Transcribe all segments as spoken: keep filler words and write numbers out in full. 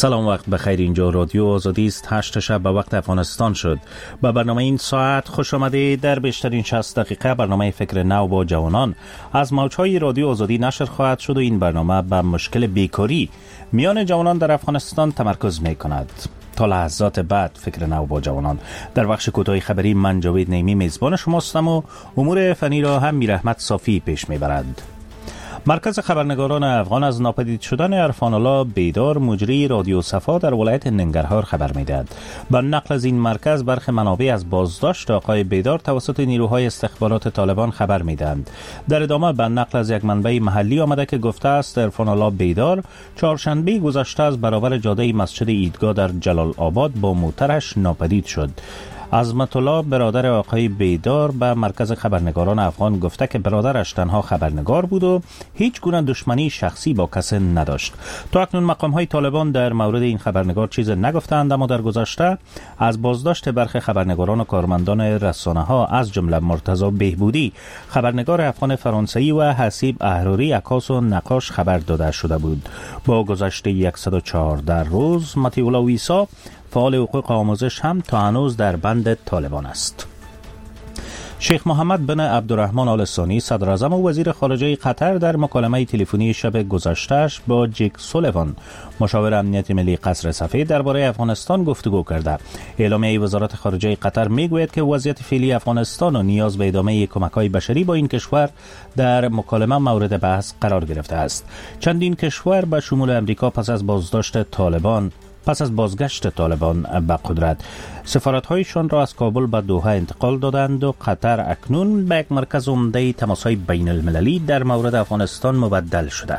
سلام، وقت بخیر. اینجا رادیو آزادی است. هشت شب به وقت افغانستان شد. به برنامه این ساعت خوش آمده. در بیشترین شصت دقیقه برنامه فکر نو با جوانان از موجهای رادیو آزادی نشر خواهد شد و این برنامه به مشکل بیکاری میان جوانان در افغانستان تمرکز می کند. تا لحظات بعد فکر نو با جوانان در بخش کوتاه خبری من جاوید نیمی میزبان شما هستم و امور فنی را هم میرحمت صافی پیش میبرد. مرکز خبرنگاران افغان از ناپدید شدن عرفان الله بیدار مجری رادیو صفا در ولایت ننگرهار خبر میدهد. با نقل از این مرکز برخی منابع از بازداشت آقای بیدار توسط نیروهای استخبارات طالبان خبر میدهند. در ادامه به نقل از یک منبع محلی آمده که گفته است عرفان الله بیدار چهارشنبه گذشته از برابر جاده مسجد عیدگاه در جلال آباد با موترش ناپدید شد. عظمت الله برادر آقای بیدار به مرکز خبرنگاران افغان گفته که برادرش تنها خبرنگار بود و هیچ گونه دشمنی شخصی با کسی نداشت. تا اکنون مقام های طالبان در مورد این خبرنگار چیز نگفتند، اما در گذشته از بازداشت برخی خبرنگاران و کارمندان رسانه ها از جمله مرتضی بهبودی خبرنگار افغان فرانسوی و حسیب احراری عکاس و نقاش خبر داده شده بود. با گذشت صد و چهارده روز مطیع الله ویسا فعال حقوق آموزش هم تا هنوز در بند طالبان است. شیخ محمد بن عبدالرحمن آل ثانی صدر اعظم و وزیر خارجه قطر در مکالمه تلفنی شب گذشته‌اش با جک سولیوان مشاور امنیت ملی قصر سفید درباره افغانستان گفتگو کرده. اعلامیه وزارت خارجه قطر میگوید که وضعیت فعلی افغانستان و نیاز به ادامه کمک‌های بشری با این کشور در مکالمه مورد بحث قرار گرفته است. چندین کشور به شمول امریکا پس از بازداشت طالبان پس از بازگشت طالبان به قدرت سفارت‌هایشان را از کابل به دوحه انتقال دادند و قطر اکنون به یک مرکز عمده تماس‌های بین المللی در مورد افغانستان مبدل شده.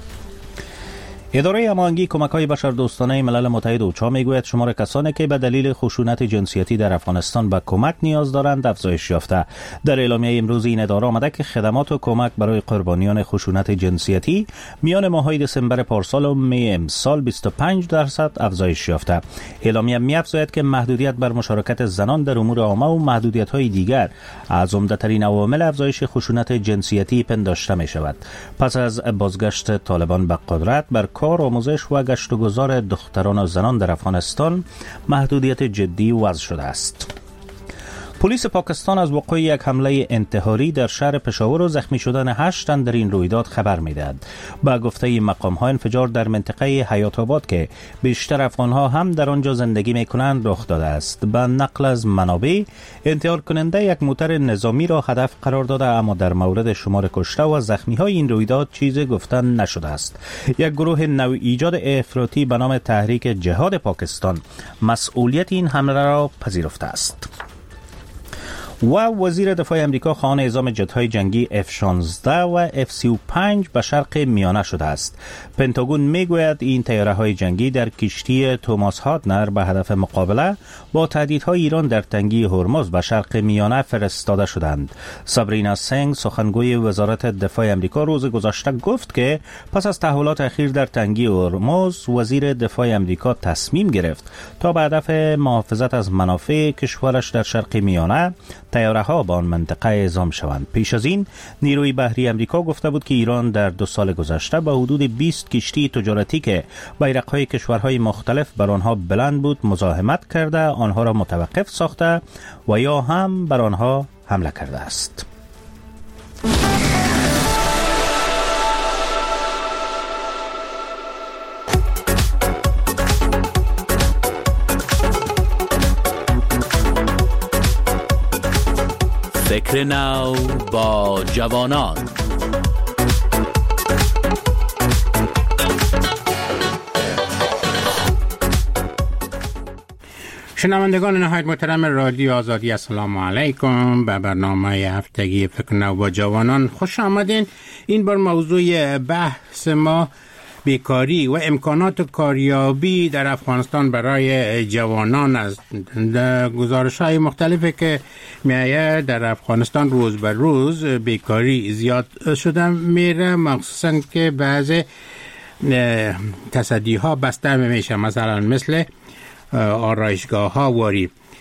اداره هماهنگی کمک‌های بشردوستانه ملل متحد اوچا میگوید شمار کسانی که به دلیل خشونت جنسیتی در افغانستان به کمک نیاز دارند افزایش یافته. در اعلامیه امروز این اداره آمده که خدمات و کمک برای قربانیان خشونت جنسیتی میان ماه‌های دسامبر پارسال و می امسال بیست و پنج درصد افزایش یافته. اعلامیه می‌افزاید که محدودیت بر مشارکت زنان در امور عامه و محدودیت‌های دیگر از عمده‌ترین عوامل افزایش خشونت جنسیتی پنداشته می‌شود. پس از بازگشت طالبان به قدرت بر کار، آموزش و گشت و گذار دختران و زنان در افغانستان محدودیت جدی وضع شده است. پلیس پاکستان از وقوع یک حمله انتحاری در شهر پشاور و زخمی شدن هشت تن در این رویداد خبر می‌دهد. با گفته مقام‌ها انفجار در منطقه حیات آباد که بیشتر افغان‌ها هم در آنجا زندگی می‌کنند رخ داده است. با نقل از منابع انتحار کننده یک موتر نظامی را هدف قرار داده، اما در مورد شمار کشته و زخمی‌های این رویداد چیزی گفتن نشده است. یک گروه نو ایجاد افراطی به نام تحریک جهاد پاکستان مسئولیت این حمله را پذیرفته است. و وزیر دفاع امریکا خواهان اعزام جت‌های جنگی اف شانزده و اف سی و پنج به شرق میانه شده است. پنتاگون میگوید این طیاره‌های جنگی در کشتی توماس هادنر به هدف مقابله با تهدیدهای ایران در تنگه هرمز به شرق میانه فرستاده شدند. سابرینا سنگ سخنگوی وزارت دفاع امریکا روز گذشته گفت که پس از تحولات اخیر در تنگه هرمز وزیر دفاع امریکا تصمیم گرفت تا به هدف محافظت از منافع کشورش در شرق میانه طیاره ها به آن منطقه اعزام شوند. پیش از این نیروی بحری امریکا گفته بود که ایران در دو سال گذشته با حدود بیست کشتی تجارتی که بیرق‌های کشورهای مختلف بر آنها بلند بود مزاحمت کرده، آنها را متوقف ساخته و یا هم بر آنها حمله کرده است. فکر نو با جوانان. شنوندگان نهایت محترم رادیو آزادی، السلام علیکم. به برنامه هفتگی فکر نو با جوانان خوش آمدین. این بار موضوع بحث ما بیکاری و امکانات کاریابی در افغانستان برای جوانان است. گزارش‌های مختلفی که می‌آید در افغانستان روز به روز بیکاری زیاد شده میره، مخصوصاً که بعضی تصدی‌ها بسته میشه، مثلا مثل آرایشگاه‌ها واری.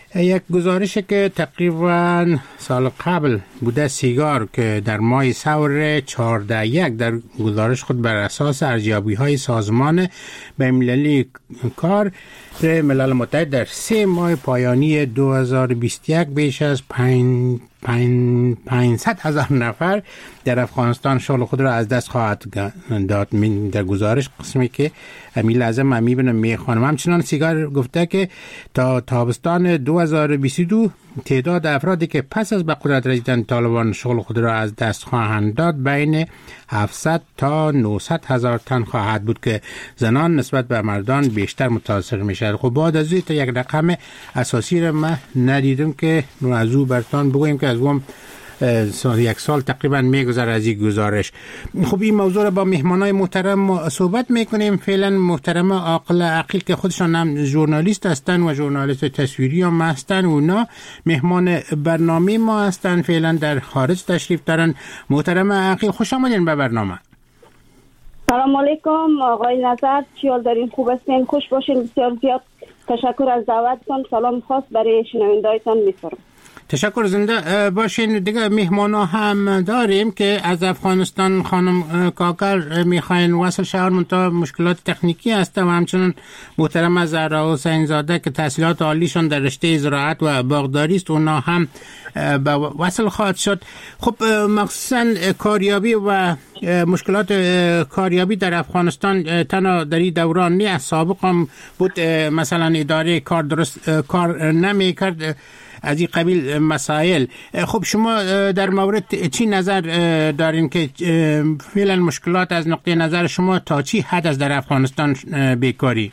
یک گزارش که تقریبا سال قبل بوده سیگار که در ماه سور چهارده یک در گزارش خود بر اساس ارزیابی های سازمان بین‌المللی کار ملل متحد در سه ماه پایانی دو هزار و بیست و یک بیش از پنج پانصد هزار نفر در افغانستان شغل خود را از دست خواهد داد. من در گزارش قسمی که امیل اعظم من میبینم میخوانم. همچنان سیگار گفته که تا تابستان دو هزار و بیست و دو تعداد افرادی که پس از به قدرت رسیدن طالبان شغل خود را از دست خواهند داد بین هفتصد تا نهصد هزار تن خواهد بود که زنان نسبت به مردان بیشتر متاثر میشه. خب بعد از این تا یک رقم اساسی را من ندیدم که از او برتان بگویم که از اون سال یک سال تقریبا میگذره از این گزارش. خب این موضوع را با مهمانای محترم صحبت میکنیم. فعلا محترم عاقل عقیل که خودشان هم ژورنالیست هستن و ژورنالیست تصویری هم هستن، اونا مهمان برنامه ما هستن، فعلا در خارج تشریف دارن. محترم عقیل خوش آمدین به برنامه. سلام علیکم آقای نظر، چیال دارین؟ خوب هستین؟ خوش باشین. بسیار زیاد تشکر از دعوتتون. سلام خاص برای شنوندهایتان می‌سپارم. تشکر. زنده باشین. دیگه مهمانا هم داریم که از افغانستان خانم کاکر میخواین وصل شهر منتها مشکلات تکنیکی هست و همچنین محترم زهرا حسین زاده که تحصیلات عالیشان در رشته زراعت و باغداری است، اونا هم به وصل خواهد شد. خب مخصوصا کاریابی و مشکلات کاریابی در افغانستان تنها در این دوران نه، از سابق هم بود مثلا اداره کار درست کار نمی کرد از این قبیل مسائل. خب شما در مورد چی نظر دارین که فعلا مشکلات از نقطه نظر شما تا چی حد است در افغانستان بیکاری؟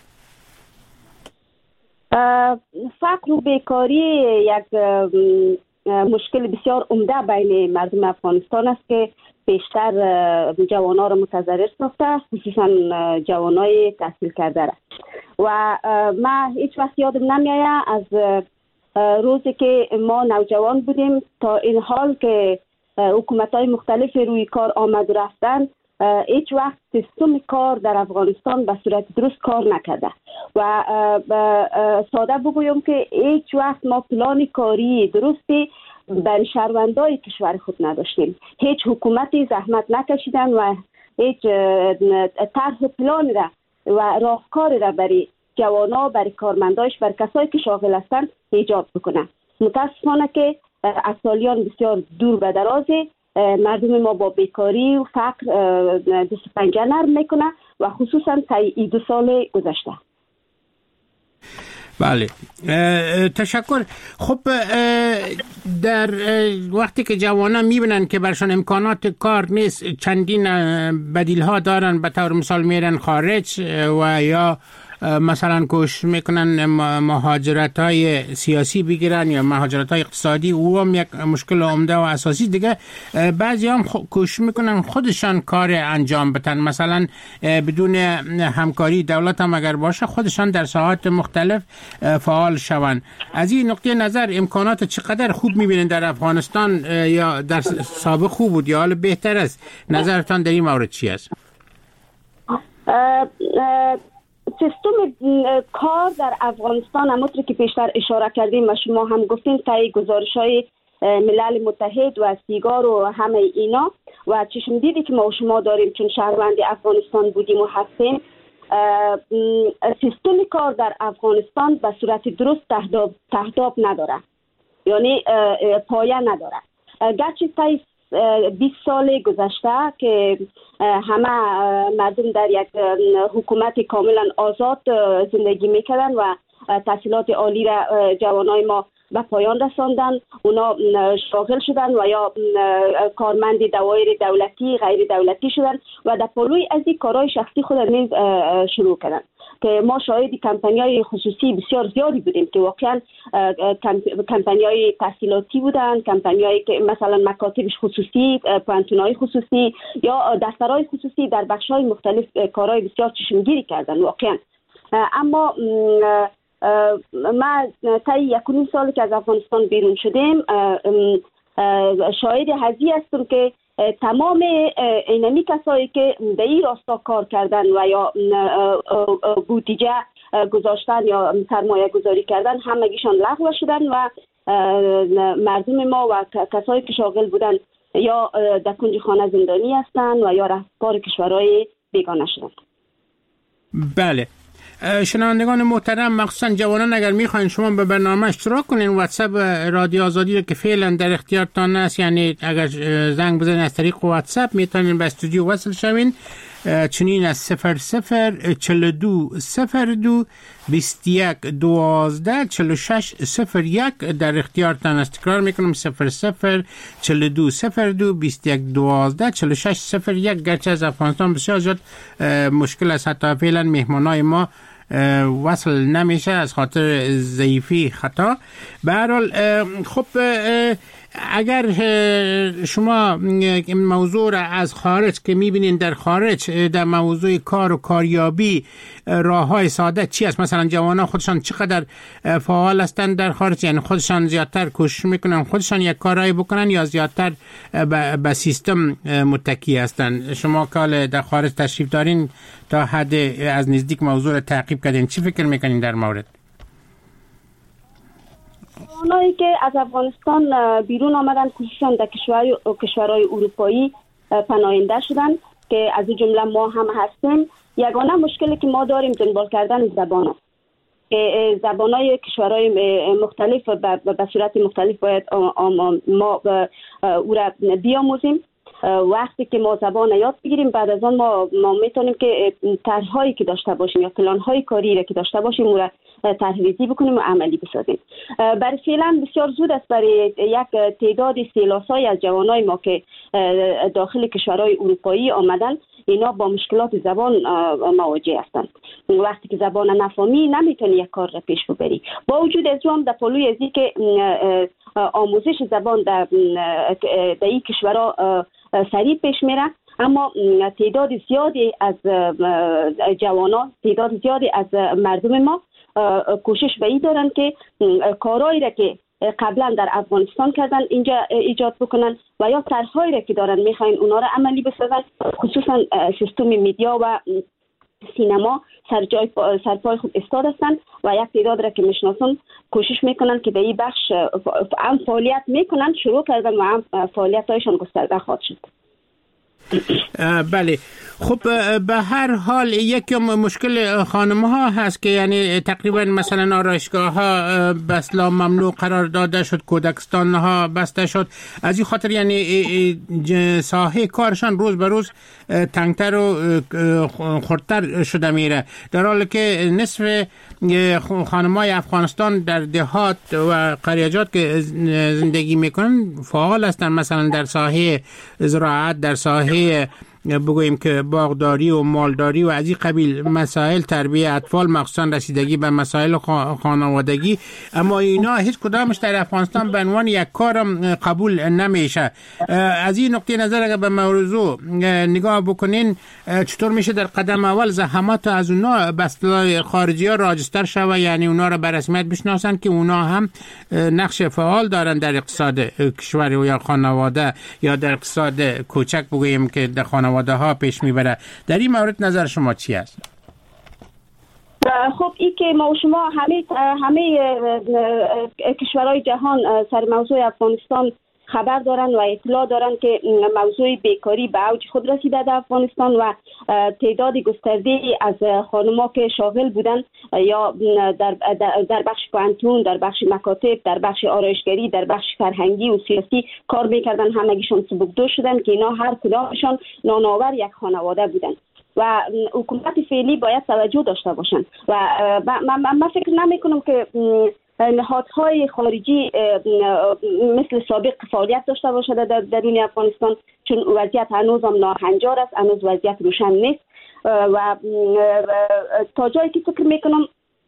فقر و بیکاری یک مشکل بسیار عمده بین مردم افغانستان است که بیشتر جوانان را متضرر ساخته، خصوصا جوانای تحصیل کرده را. و من هیچ وقت یادم نمیآید از روزی که ما نوجوان بودیم تا این حال که حکومت‌های مختلف روی کار آمد و رفتن، هیچ وقت سیستم کار در افغانستان به صورت درست کار نکرده و ساده بگویم که هیچ وقت ما پلان کاری درستی برای شهروندای کشور خود نداشتیم. هیچ حکومتی زحمت نکشیدن و هیچ طرح پلان را و راهکار را برای جوانا، برای کارمندایش، برای کسایی که شاغل هستند ایجاد بکنه. متاسفانه که از سالیان بسیار دور به درازه مردم ما با بیکاری و فقر دست پنجه نرم میکنه و خصوصا طی دو سال گذشته. بله، تشکر. خب در وقتی که جوانان میبینن که برشان امکانات کار نیست، چندین بدیل ها دارن، به طور مثال میرن خارج و یا مثلا کوشش میکنن مهاجرت های سیاسی بگیرن یا مهاجرت های اقتصادی، او هم یک مشکل عمده و اساسی. دیگه بعضی هم کوشش میکنن خودشان کار انجام بدن، مثلا بدون همکاری دولت هم اگر باشه خودشان در ساحات مختلف فعال شوند. از این نقطه نظر امکانات چقدر خوب میبینن در افغانستان، یا در سابق خوب بود یا حال بهتر است؟ نظرتان در این مورد چی است؟ سیستم کار در افغانستان همونطور که پیشتر اشاره کردیم و شما هم گفتین طی گزارش‌های ملل متحد و سیگار و همه اینا و چشم دیدی که ما و شما داریم چون شهروند افغانستان بودیم و هستیم، سیستم کار در افغانستان به صورت درست تهداب تهداب نداره، یعنی پایه نداره. گرچه طی بیست سال گذشته که همه مردم در یک حکومت کاملا آزاد زندگی میکردن و تحصیلات عالی را جوانای ما به پایان رساندن، اونا شاغل شدن و یا کارمند دوایر دولتی غیر دولتی شدن و در پلوی از این کارهای شخصی خود نیز شروع کردن که ما شاهد کمپانی‌های خصوصی بسیار زیادی بودیم که واقعا کمپانی‌های تحصیلاتی بودن، کمپانی‌هایی که مثلا مکاتب خصوصی، پانتون‌های خصوصی یا دفترهای خصوصی در بخش‌های مختلف کارهای بسیار چشمگیری کردن واقعا. اما ما طی یک و نیم سالی که از افغانستان بیرون شدیم شاهد هزی هستم که تمام اینمی کسایی که در این راستا کار کردن و یا بودجه گذاشتن یا سرمایه گذاری کردن همگیشان لغو شدن و مردم ما و کسایی که شاغل بودن یا در کنج خانه زندانی هستند و یا رهبر کشورهای بیگانه شدن. بله، شنوندگان محترم، مخصوصا جوانان، اگر میخواین شما به برنامه اشتراک کنین، واتساپ رادیو آزادی رو که فعلا در اختیارتان است، یعنی اگر زنگ بزنین از طریق واتساپ میتونین به استودیو وصل شوین. چنین از صفر صفر چل دو صفر دو بیست یک دوازده چل و شش صفر یک در اختیارتان است. تکرار میکنم صفر صفر چل دو صفر دو بیست یک دوازده چل و شش صفر یک. گرچه از افغانستان بسیار زیاد مشکل است، حتی فعلا مهمانای ما وصل نمیشه از خاطر ضعیفی خطا. به هر حال خب اگر شما موضوع را از خارج که میبینین در خارج در موضوع کار و کاریابی راههای ساده چی است؟ مثلا جوانان خودشان چقدر فعال هستند در خارج، یعنی خودشان زیادتر کوشش میکنن خودشان یک کارایی بکنن یا زیادتر به سیستم متکی هستند؟ شما که در خارج تشریف دارین تا حد از نزدیک موضوع را تعقیب کردین، چی فکر میکنین در مورد؟ اونایی که از افغانستان بیرون آمدن خصوصا در کشورهای کشورهای اروپایی پناهنده شدن که از این جمله ما هم هستیم، یگانه مشکلی که ما داریم دنبال کردن زبان است که زبانهای کشورهای مختلف به صورت مختلف باید ما او را بیاموزیم. وقتی که ما زبان یاد بگیریم بعد از آن ما ما میتونیم که طرح‌هایی که داشته باشیم یا پلان‌های کاری را که داشته باشیم او را طرح‌ریزی بکنیم و عملی بسازیم. برای فعلا بسیار زود است برای یک تعداد سیلاسای از جوانای ما که داخل کشورهای اروپایی آمدن اینا با مشکلات زبان مواجه هستند. وقتی که زبان نفهمی نمیتونی یک کار را پیش ببری. با وجود از اون در پلوی از که آموزش زبان در در این کشورها سریع پیش میره، اما تعداد زیادی از جوانان، تعداد زیادی از مردم ما کوشش به این دارن که کارهایی را که قبلا در افغانستان کردن اینجا ایجاد بکنن و یا طرحهایی را که دارن میخواین اونا را عملی بسازن. خصوصا سیستم میدیا و سینما سر جای سرپای خود استاد هستند و یک تعداد را که میشناسن کوشش میکنن که به این بخش هم فعالیت میکنن، شروع کردن و هم فعالیت هایشان گسترده خواهد شد. بله، خب به هر حال یکی مشکل خانم ها هست که یعنی تقریبا مثلا آرایشگاه ها به اصطلاح ممنوع قرار داده شد، کودکستان ها بسته شد، از این خاطر یعنی ساحه کارشان روز به روز تنگتر و خردتر شده میره، در حالی که نصف خانم‌های افغانستان در دهات و قریجات که زندگی میکنن فعال هستند، مثلا در ساحه زراعت، در ساحه بگوییم که باغداری و مالداری و از این قبیل مسائل، تربیت اطفال، مخصوصا رسیدگی به مسائل خانوادگی، اما اینا هیچ کدامش در افغانستان به عنوان یک کارم قبول نمیشه. از این نقطه نظر اگر به موضوع نگاه بکنین چطور میشه در قدم اول زحمات از اونا به اصطلاح خارجی ها راجستر شوه، یعنی اونا را به رسمیت بشناسن که اونا هم نقش فعال دارن در اقتصاد کشور یا خانواده یا در اقتصاد کوچک بگوییم که در خانواده ها پیش میبره. در این مورد نظر شما چی است؟ خب این که ما و شما همه همه کشورهای جهان سر موضوع افغانستان خبر دارن و اطلاع دارن که موضوع بیکاری به اوج خود رسیده در افغانستان و تعداد گسترده از خانم‌ها که شاغل بودن یا در در بخش پانتون، در بخش مکاتب، در بخش آرایشگری، در بخش فرهنگی و سیاسی کار میکردن، همگیشون سبکدو شدن که اینا هر کدامشون نانآور یک خانواده بودن و حکومت فعلی باید توجه داشته باشن و من فکر نمی کنم که نهادهای خارجی مثل سابق فعالیت داشته باشد در درون افغانستان، چون وضعیت هنوز هم ناهنجار است، هنوز وضعیت روشن نیست و تا جایی که فکر میکنم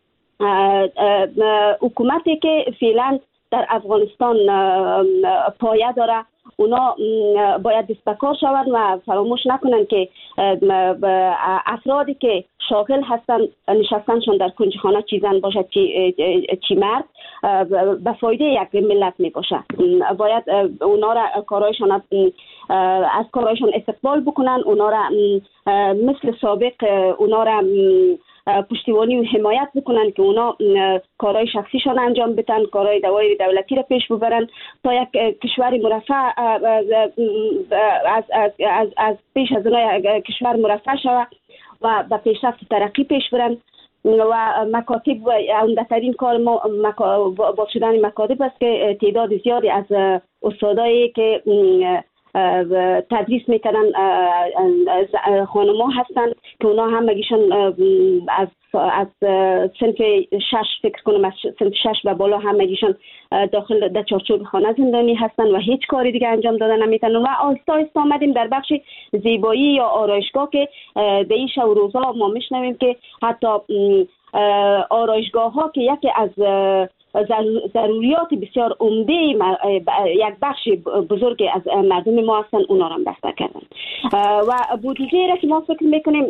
حکومتی که فعلا در افغانستان پایه داره اونا باید دست به کار شوند و فراموش نکنن که افرادی که شاغل هستن نشستنشون در کنج خانه چی زن باشد چی, چی مرد به فایده یک ملت می باشه. باید اونا را کارایشان از کارایشان استقبال بکنن، اونا را مثل سابق اونا را پشتیبانی و حمایت بکنن که اونا کارهای شخصیشان انجام بدن، کارهای دوای دولتی را پیش ببرن تا یک کشور مرفه از از از از, از پیش از اونها کشور مرفه شود و به پیشرفت ترقی پیش برن. و مکاتب و عمده‌ترین کار ما با شدن مکاتب است که تعداد زیادی از استادایی که تدریس میکنن خانم‌ها هستند که اونا همگیشون از از صنف شش فکر کنم از صنف شش و بالا همگیشون داخل در چارچوب خانه زندانی هستند و هیچ کاری دیگه انجام دادن نمیتونن. و آهسته آهسته آمدیم در بخش زیبایی یا آرایشگاه که به این شب و روزها ما میشنویم که حتی آرایشگاه ها که یکی از ضروریات بسیار عمده یک بخش بزرگی از مردم ما هستن، اونا را بسته کردن. و بودجه را که ما فکر میکنیم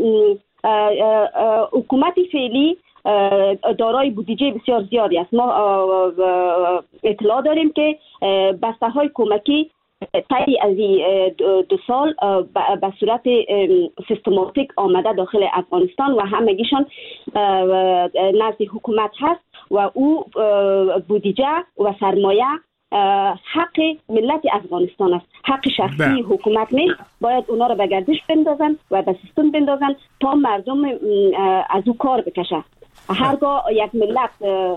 حکومت فعلی دارای بودجه بسیار زیادی است. ما اطلاع داریم که بسته های کمکی طی از دو سال به صورت سیستماتیک آمده داخل افغانستان و همگیشان نزد حکومت هست و او بودجه و سرمایه حق ملت افغانستان است، حق شخصی حکومت نیست. باید اونا رو به گردش بندازن و به سیستم بندازن تا مردم از او کار بکشه. هرگاه یک ملت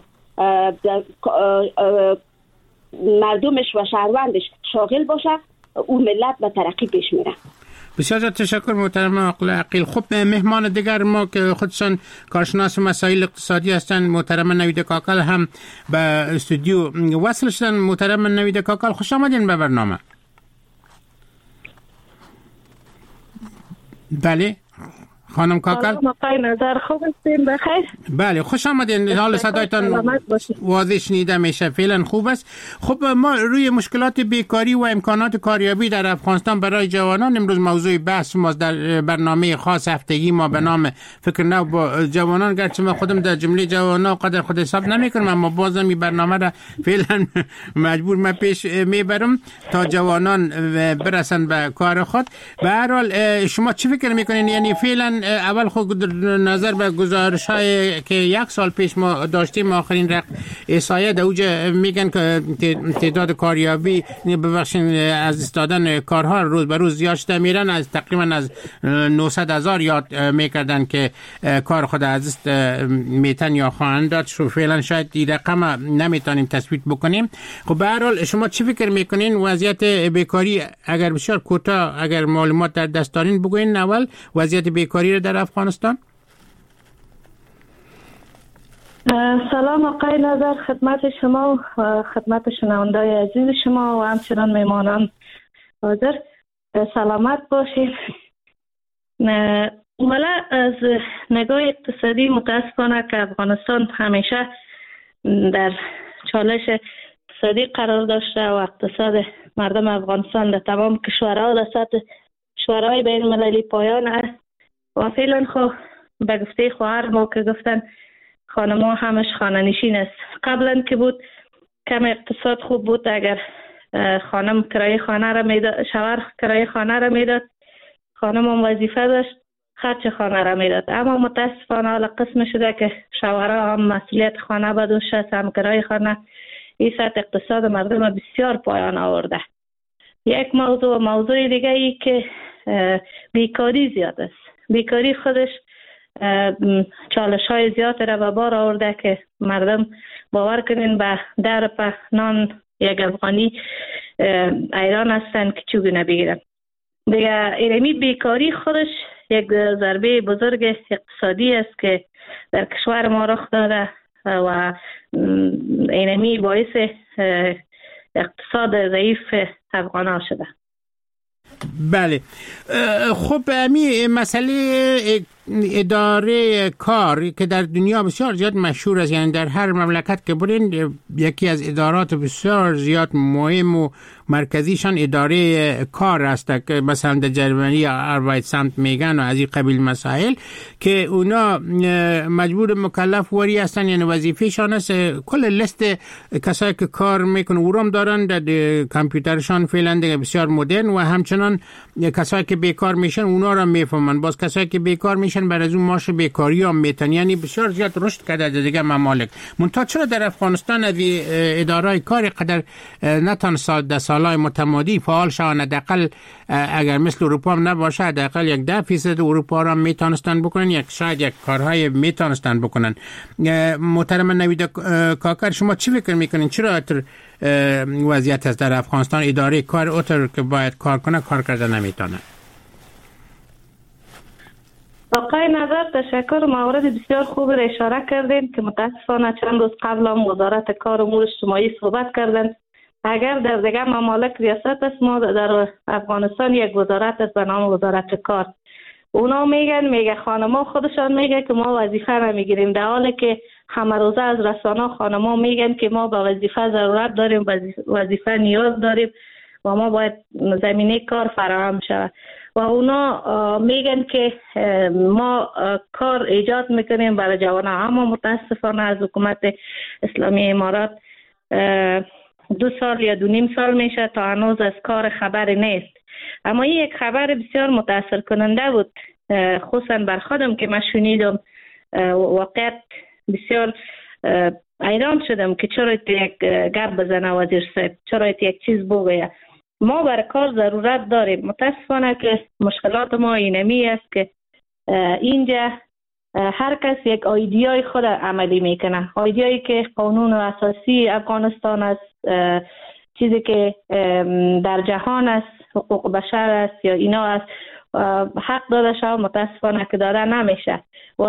مردمش و شهروندش شاغل باشه، او ملت به ترقی پیش میره. بسیار تشکر محترم آقای عقیل. خب مهمان دیگر ما که خودشان کارشناس مسائل اقتصادی هستند، محترم نوید کاکل هم به استودیو وصل شدن. محترم نوید کاکل خوش آمدین به برنامه. بله خانم کاکل، موقع نظر خوب هستین؟ بخیر. بله خوش آمدین. حال صدایتان واضح شنیده میشه، فعلا خوب است. خب ما روی مشکلات بیکاری و امکانات کاریابی در افغانستان برای جوانان امروز موضوع بحث ما در برنامه خاص هفتگی ما به نام فکر نو با جوانان. گرچه من خودم در جمله جوانان قدر خود حساب نمیکنم، اما بازم این برنامه را فعلا مجبور من پیش میبرم تا جوانان برسن به کار خود. به هر حال شما چی فکر میکنین؟ یعنی فعلا اول خود نظر به گزارش های که یک سال پیش ما داشتیم، آخرین رقم احصایه در اوج میگن که تعداد کاریابی ببخشید از استادن کارها روز به روز زیاد شده میرن، از تقریبا از نهصد هزار یاد میکردن که کار خود از است میتن یا خواهند داد. شو فعلا شاید این رقم نمیتونیم تثبیت بکنیم. خب به هر حال شما چی فکر میکنین وضعیت بیکاری؟ اگر بسیار کوتاه اگر معلومات در دست دارین بگوین اول وضعیت بیکاری در افغانستان. سلام آقای نظر خدمت شما و خدمت شنوندای عزیز شما و همچنان میمانان حاضر. سلامت باشید. اولا از نگاه اقتصادی متاسفانه که افغانستان همیشه در چالش اقتصادی قرار داشته و اقتصاد مردم افغانستان در تمام کشورها در سطح کشورهای بین المللی پایان است و فعلا خب به گفته خواهر ما که گفتن خانم‌ها همش خانه نشین است. قبلا که بود کم اقتصاد خوب بود، اگر خانم کرایه خانه را میداد، شوهر کرایه خانه را میداد، خانم هم وظیفه داشت خرج خانه را میداد. اما متاسفانه حالا قسم شده که شوهرها هم مسئولیت خانه بدوش است، هم کرایه خانه. این سطح اقتصاد مردم بسیار پایان آورده. یک موضوع موضوع دیگه ای که بیکاری زیاد است. بیکاری خودش چالش های زیاد را به بار آورده که مردم باور کنین به در په نان یک افغانی ایران هستن که چوگونه بگیرن. دیگه ایرمی بیکاری خودش یک ضربه بزرگ اقتصادی است که در کشور ما رخ داده و اینمی باعث اقتصاد ضعیف افغان شده. بله خب امی مسئله اداره کار که در دنیا بسیار زیاد مشهور است، یعنی در هر مملکت که برین یکی از ادارات بسیار زیاد مهم و مرکزیشان اداره کار است که مثلا در جرمنی آربایتسامت میگن و از این قبیل مسائل که اونا مجبور مکلف وری هستن، یعنی وظیفهشان است کل لیست کسایی که کار میکنن اورام دارن در کامپیوترشان فعلا بسیار مدرن و همچنان کسایی که بیکار میشن اونا را میفهمن، باز کسایی که بیکار میشن میشن، بر از اون معاش بیکاری هم میتن، یعنی بسیار زیاد رشد کرده در دیگه ممالک. منتها چرا در افغانستان اداره کاری قدر نتونست در سالهای متمادی فعال شوند؟ حداقل اگر مثل اروپا هم نباشه، حداقل یک ده فیصد اروپا را میتونستن بکنن، یک شاید یک کارهای میتونستن بکنن. محترم نوید کاکر، شما چی فکر میکنین؟ چرا اتر وضعیت است در افغانستان اداره کار اتر که باید کار کنه کار کرده نمیتونه؟ آقای نظر تشکر، مورد بسیار خوب را اشاره کردین که متاسفانه چند روز قبل هم وزارت کار و امور اجتماعی صحبت کردن. اگر در دیگر ممالک ریاست است، ما در افغانستان یک وزارت است به نام وزارت کار. اونا میگن میگه خانما خودشان میگه که ما وظیفه نمیگیریم، در حالی که همه روزه از رسانه خانما میگن که ما به وظیفه ضرورت داریم، وظیفه نیاز داریم و ما باید زمینه کار فراهم شود. و اونا میگن که ما کار ایجاد میکنیم برای جوانان، اما متاسفانه از حکومت اسلامی امارات دو سال یا دو نیم سال میشه تا هنوز از کار خبر نیست. اما این یک خبر بسیار متاثر کننده بود، خصوصا بر خودم که من شنیدم. واقعا بسیار حیران شدم که چرا یک گپ بزنه وزیر صاحب، چرا یک چیز بگه. ما برای کار ضرورت داریم. متاسفانه که مشکلات ما اینمی است که اینجا هر کس یک ایدئای خود عملی میکنه، ایدئایی که قانون اساسی افغانستان است، چیزی که در جهان است، حقوق بشر است یا اینا است، حق داده شد، متاسفانه که داده نمیشه. و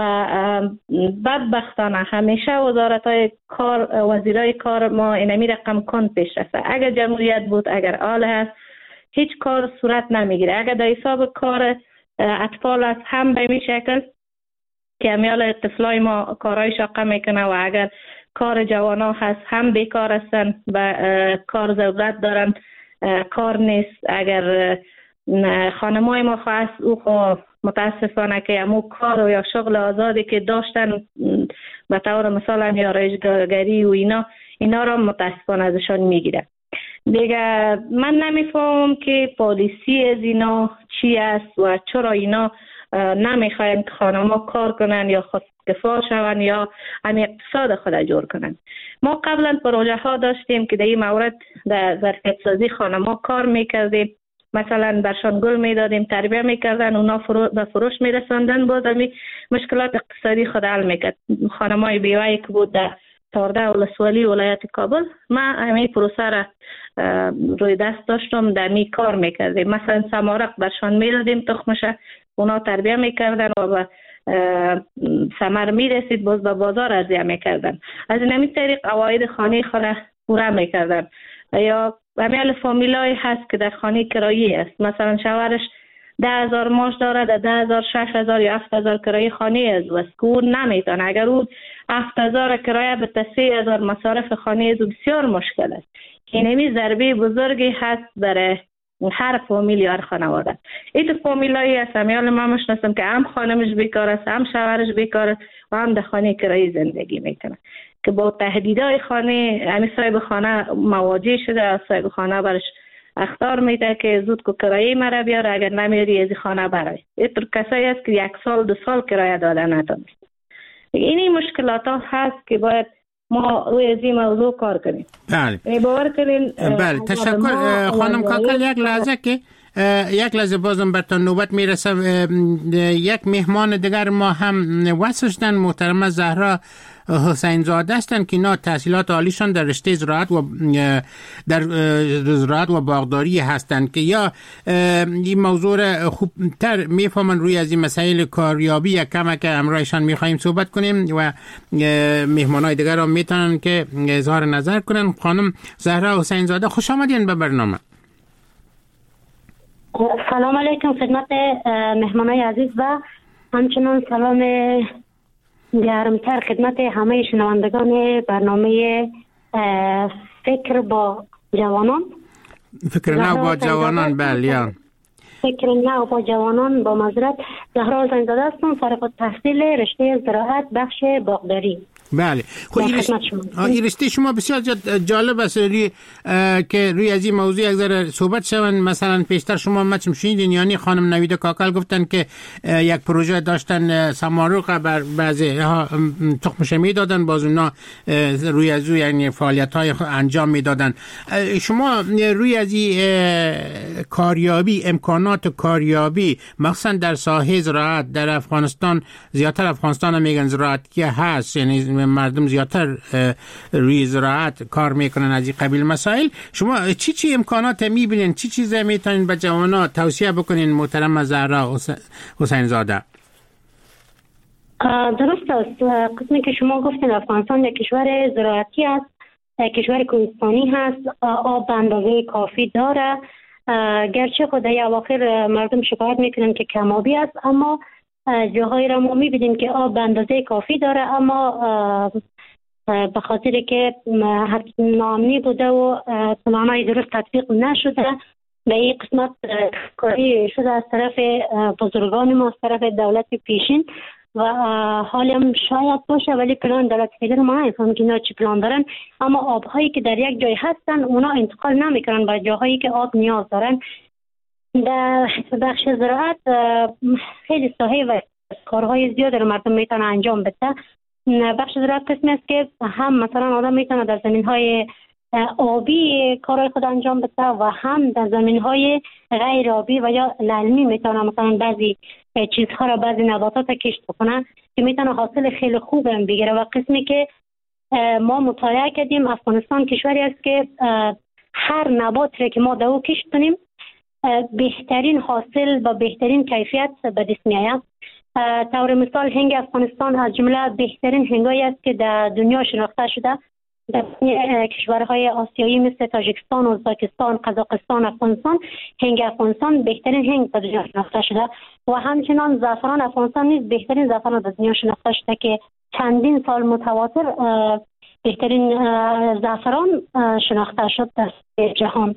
بدبختانه همیشه وزارت‌های کار، وزیرای کار ما اینمی رقم کن پیش رفته. اگر جمهوریت بود، اگر آله هست، هیچ کار صورت نمیگیره. اگر در حساب کار اطفال است هم به این شکل که امیال طفلای ما کارهای شاقه میکنه، و اگر کار جوانا هست هم بیکار هستن و کار ضرورت دارن، کار نیست. اگر خانمای ما خواست او خو متاسفانه که امو کار و یا شغل آزادی که داشتن به طور مثلا یا رایجگری و اینا اینا را متاسفانه ازشان میگیره. دیگه من نمیفهمم که پالیسی از اینا چی است و چرا اینا نمیخواین که خانم‌ها کار کنن یا خود کفا شون یا هم اقتصاد خود جور کنن. ما قبلا پروژه ها داشتیم که در این مورد در ظرفیت سازی خانم‌ها کار میکردیم، مثلا برشان گل میدادیم، تربیه میکردن، اونا فرو به فروش میرساندن، باز همی مشکلات اقتصادی خود حل میکرد. خانمای بیوه‌ای که بود در تارده ولسوالی ولایت کابل، ما همین پروسه را روی دست داشتم، در می کار میکردیم. مثلا سمارق برشان میدادیم تخمشه، اونا تربیه میکردن و به ثمر میرسید، باز به بازار عرضه میکردن. از این همین طریق عواید خانه خود پوره میکردن. یا همین فامیلای هست که در خانه کرایی است، مثلا شوهرش ده هزار ماش داره، در ده هزار شش هزار یا هفت هزار کرایه خانه از وست که اون نمیتونه. اگر اون هفت هزار کرایه به سی هزار مصارف خانه از بسیار مشکل است. اینمی ضربه بزرگی هست برای هر فامیل یا هر خانواده. این فامیلایی هست همیال من مشناسم که هم خانمش بیکار است، هم شوهرش بیکار است و هم در خانه کرایی زندگی میکنه که با تهدیدهای خانه همین صاحب خانه مواجه شده. صاحب خانه برش اخطار میده که زود که کرایه مرا بیاره، اگر نمیاری از خانه برای. اینطور کسایی است که یک سال دو سال کرایه داده نتونست. اینی مشکلات ها هست که باید ما روی از این موضوع کار کنیم. بله باور کنین. بله تشکر خانم کاکل. یک لحظه که یک لحظه بازم برتان نوبت میرسم. یک مهمان دیگر ما هم وصل شدن، محترمه زهرا حسین زاده هستند که اینا تحصیلات عالیشان در رشته زراعت و در زراعت و باغداری هستند که یا این موضوع خوبتر میفهمن روی از این مسائل کاریابی یک کم که امرایشان میخواییم صحبت کنیم و مهمانای دیگر هم میتونن که اظهار نظر کنن. خانم زهرا حسین زاده خوش آمدین به برنامه. سلام علیکم خدمت مهمانای عزیز و همچنان سلام گرمتر خدمت همه شنوندگان برنامه فکر با جوانان. فکر نو با جوانان. بله فکر نو با جوانان. با معذرت زهرا حسین زاده هستم، فارغ التحصیل رشته زراعت بخش باغداری. بله. خب این رشته شما بسیار جالب است روی که روی از این موضوع یک ذره صحبت شون. مثلا پیشتر شما مچم شنیدین یعنی خانم نویده کاکل گفتن که یک پروژه داشتن سمارق بر بعضی تخم شمی دادن، باز اونا روی از یعنی فعالیت های انجام میدادن. شما روی از این کاریابی، امکانات کاریابی مخصوصا در ساحه زراعت در افغانستان، زیادتر افغانستان هم میگن زراعتی هست، یعنی مردم زیادتر روی زراعت کار میکنن از این قبیل مسائل، شما چی چی امکانات میبینین، چی چیزا میتونین به جوانان توصیه بکنین محترم زهرا حسین زاده؟ درست است. قسمی که شما گفتین افغانستان یک کشور زراعتی است، کشور کوهستانی هست، آب به اندازه کافی داره، گرچه خود در اواخر مردم شکایت میکنن که کمابی است، اما جاهایی را ما میبینیم که آب به اندازه کافی داره، اما به خاطر که ناامنی بوده و پلان‌های درست تطبیق نشده به این قسمت کاری شده از طرف بزرگان ما، از طرف دولت پیشین و حالی هم شاید باشه، ولی پلان دولت فعلی ما نمیفهمیم که اینا چی پلان دارن. اما آبهایی که در یک جای هستن اونا انتقال نمیکنن به جاهایی که آب نیاز دارن. در بخش زراعت خیلی ساحه و کارهای زیاد رو مردم میتونن انجام بده. بخش زراعت قسمی است که هم مثلا آدم میتونه در زمینهای آبی کارهای خود انجام بده و هم در زمینهای غیر آبی و یا للمی میتونه مثلا بعضی چیزها را، بعضی نباتات کشت بکنه که میتونه حاصل خیلی خوب هم بگیره. و قسمی که ما مطالعه کردیم افغانستان کشوری است که هر نبات را که ما دو کشت کنیم بهترین حاصل و بهترین کیفیت به دست میآید. طور مثال هنگ افغانستان از جمله بهترین هنگایی است که در دنیا شناخته شده. در کشورهای آسیایی مثل تاجیکستان، ازبکستان، قزاقستان، افغانستان، هنگ افغانستان بهترین هنگ در دنیا شناخته شده و همچنان زعفران افغانستان نیز بهترین زعفران در دنیا شناخته شده که چندین سال متواتر بهترین زعفران شناخته شد در جهان.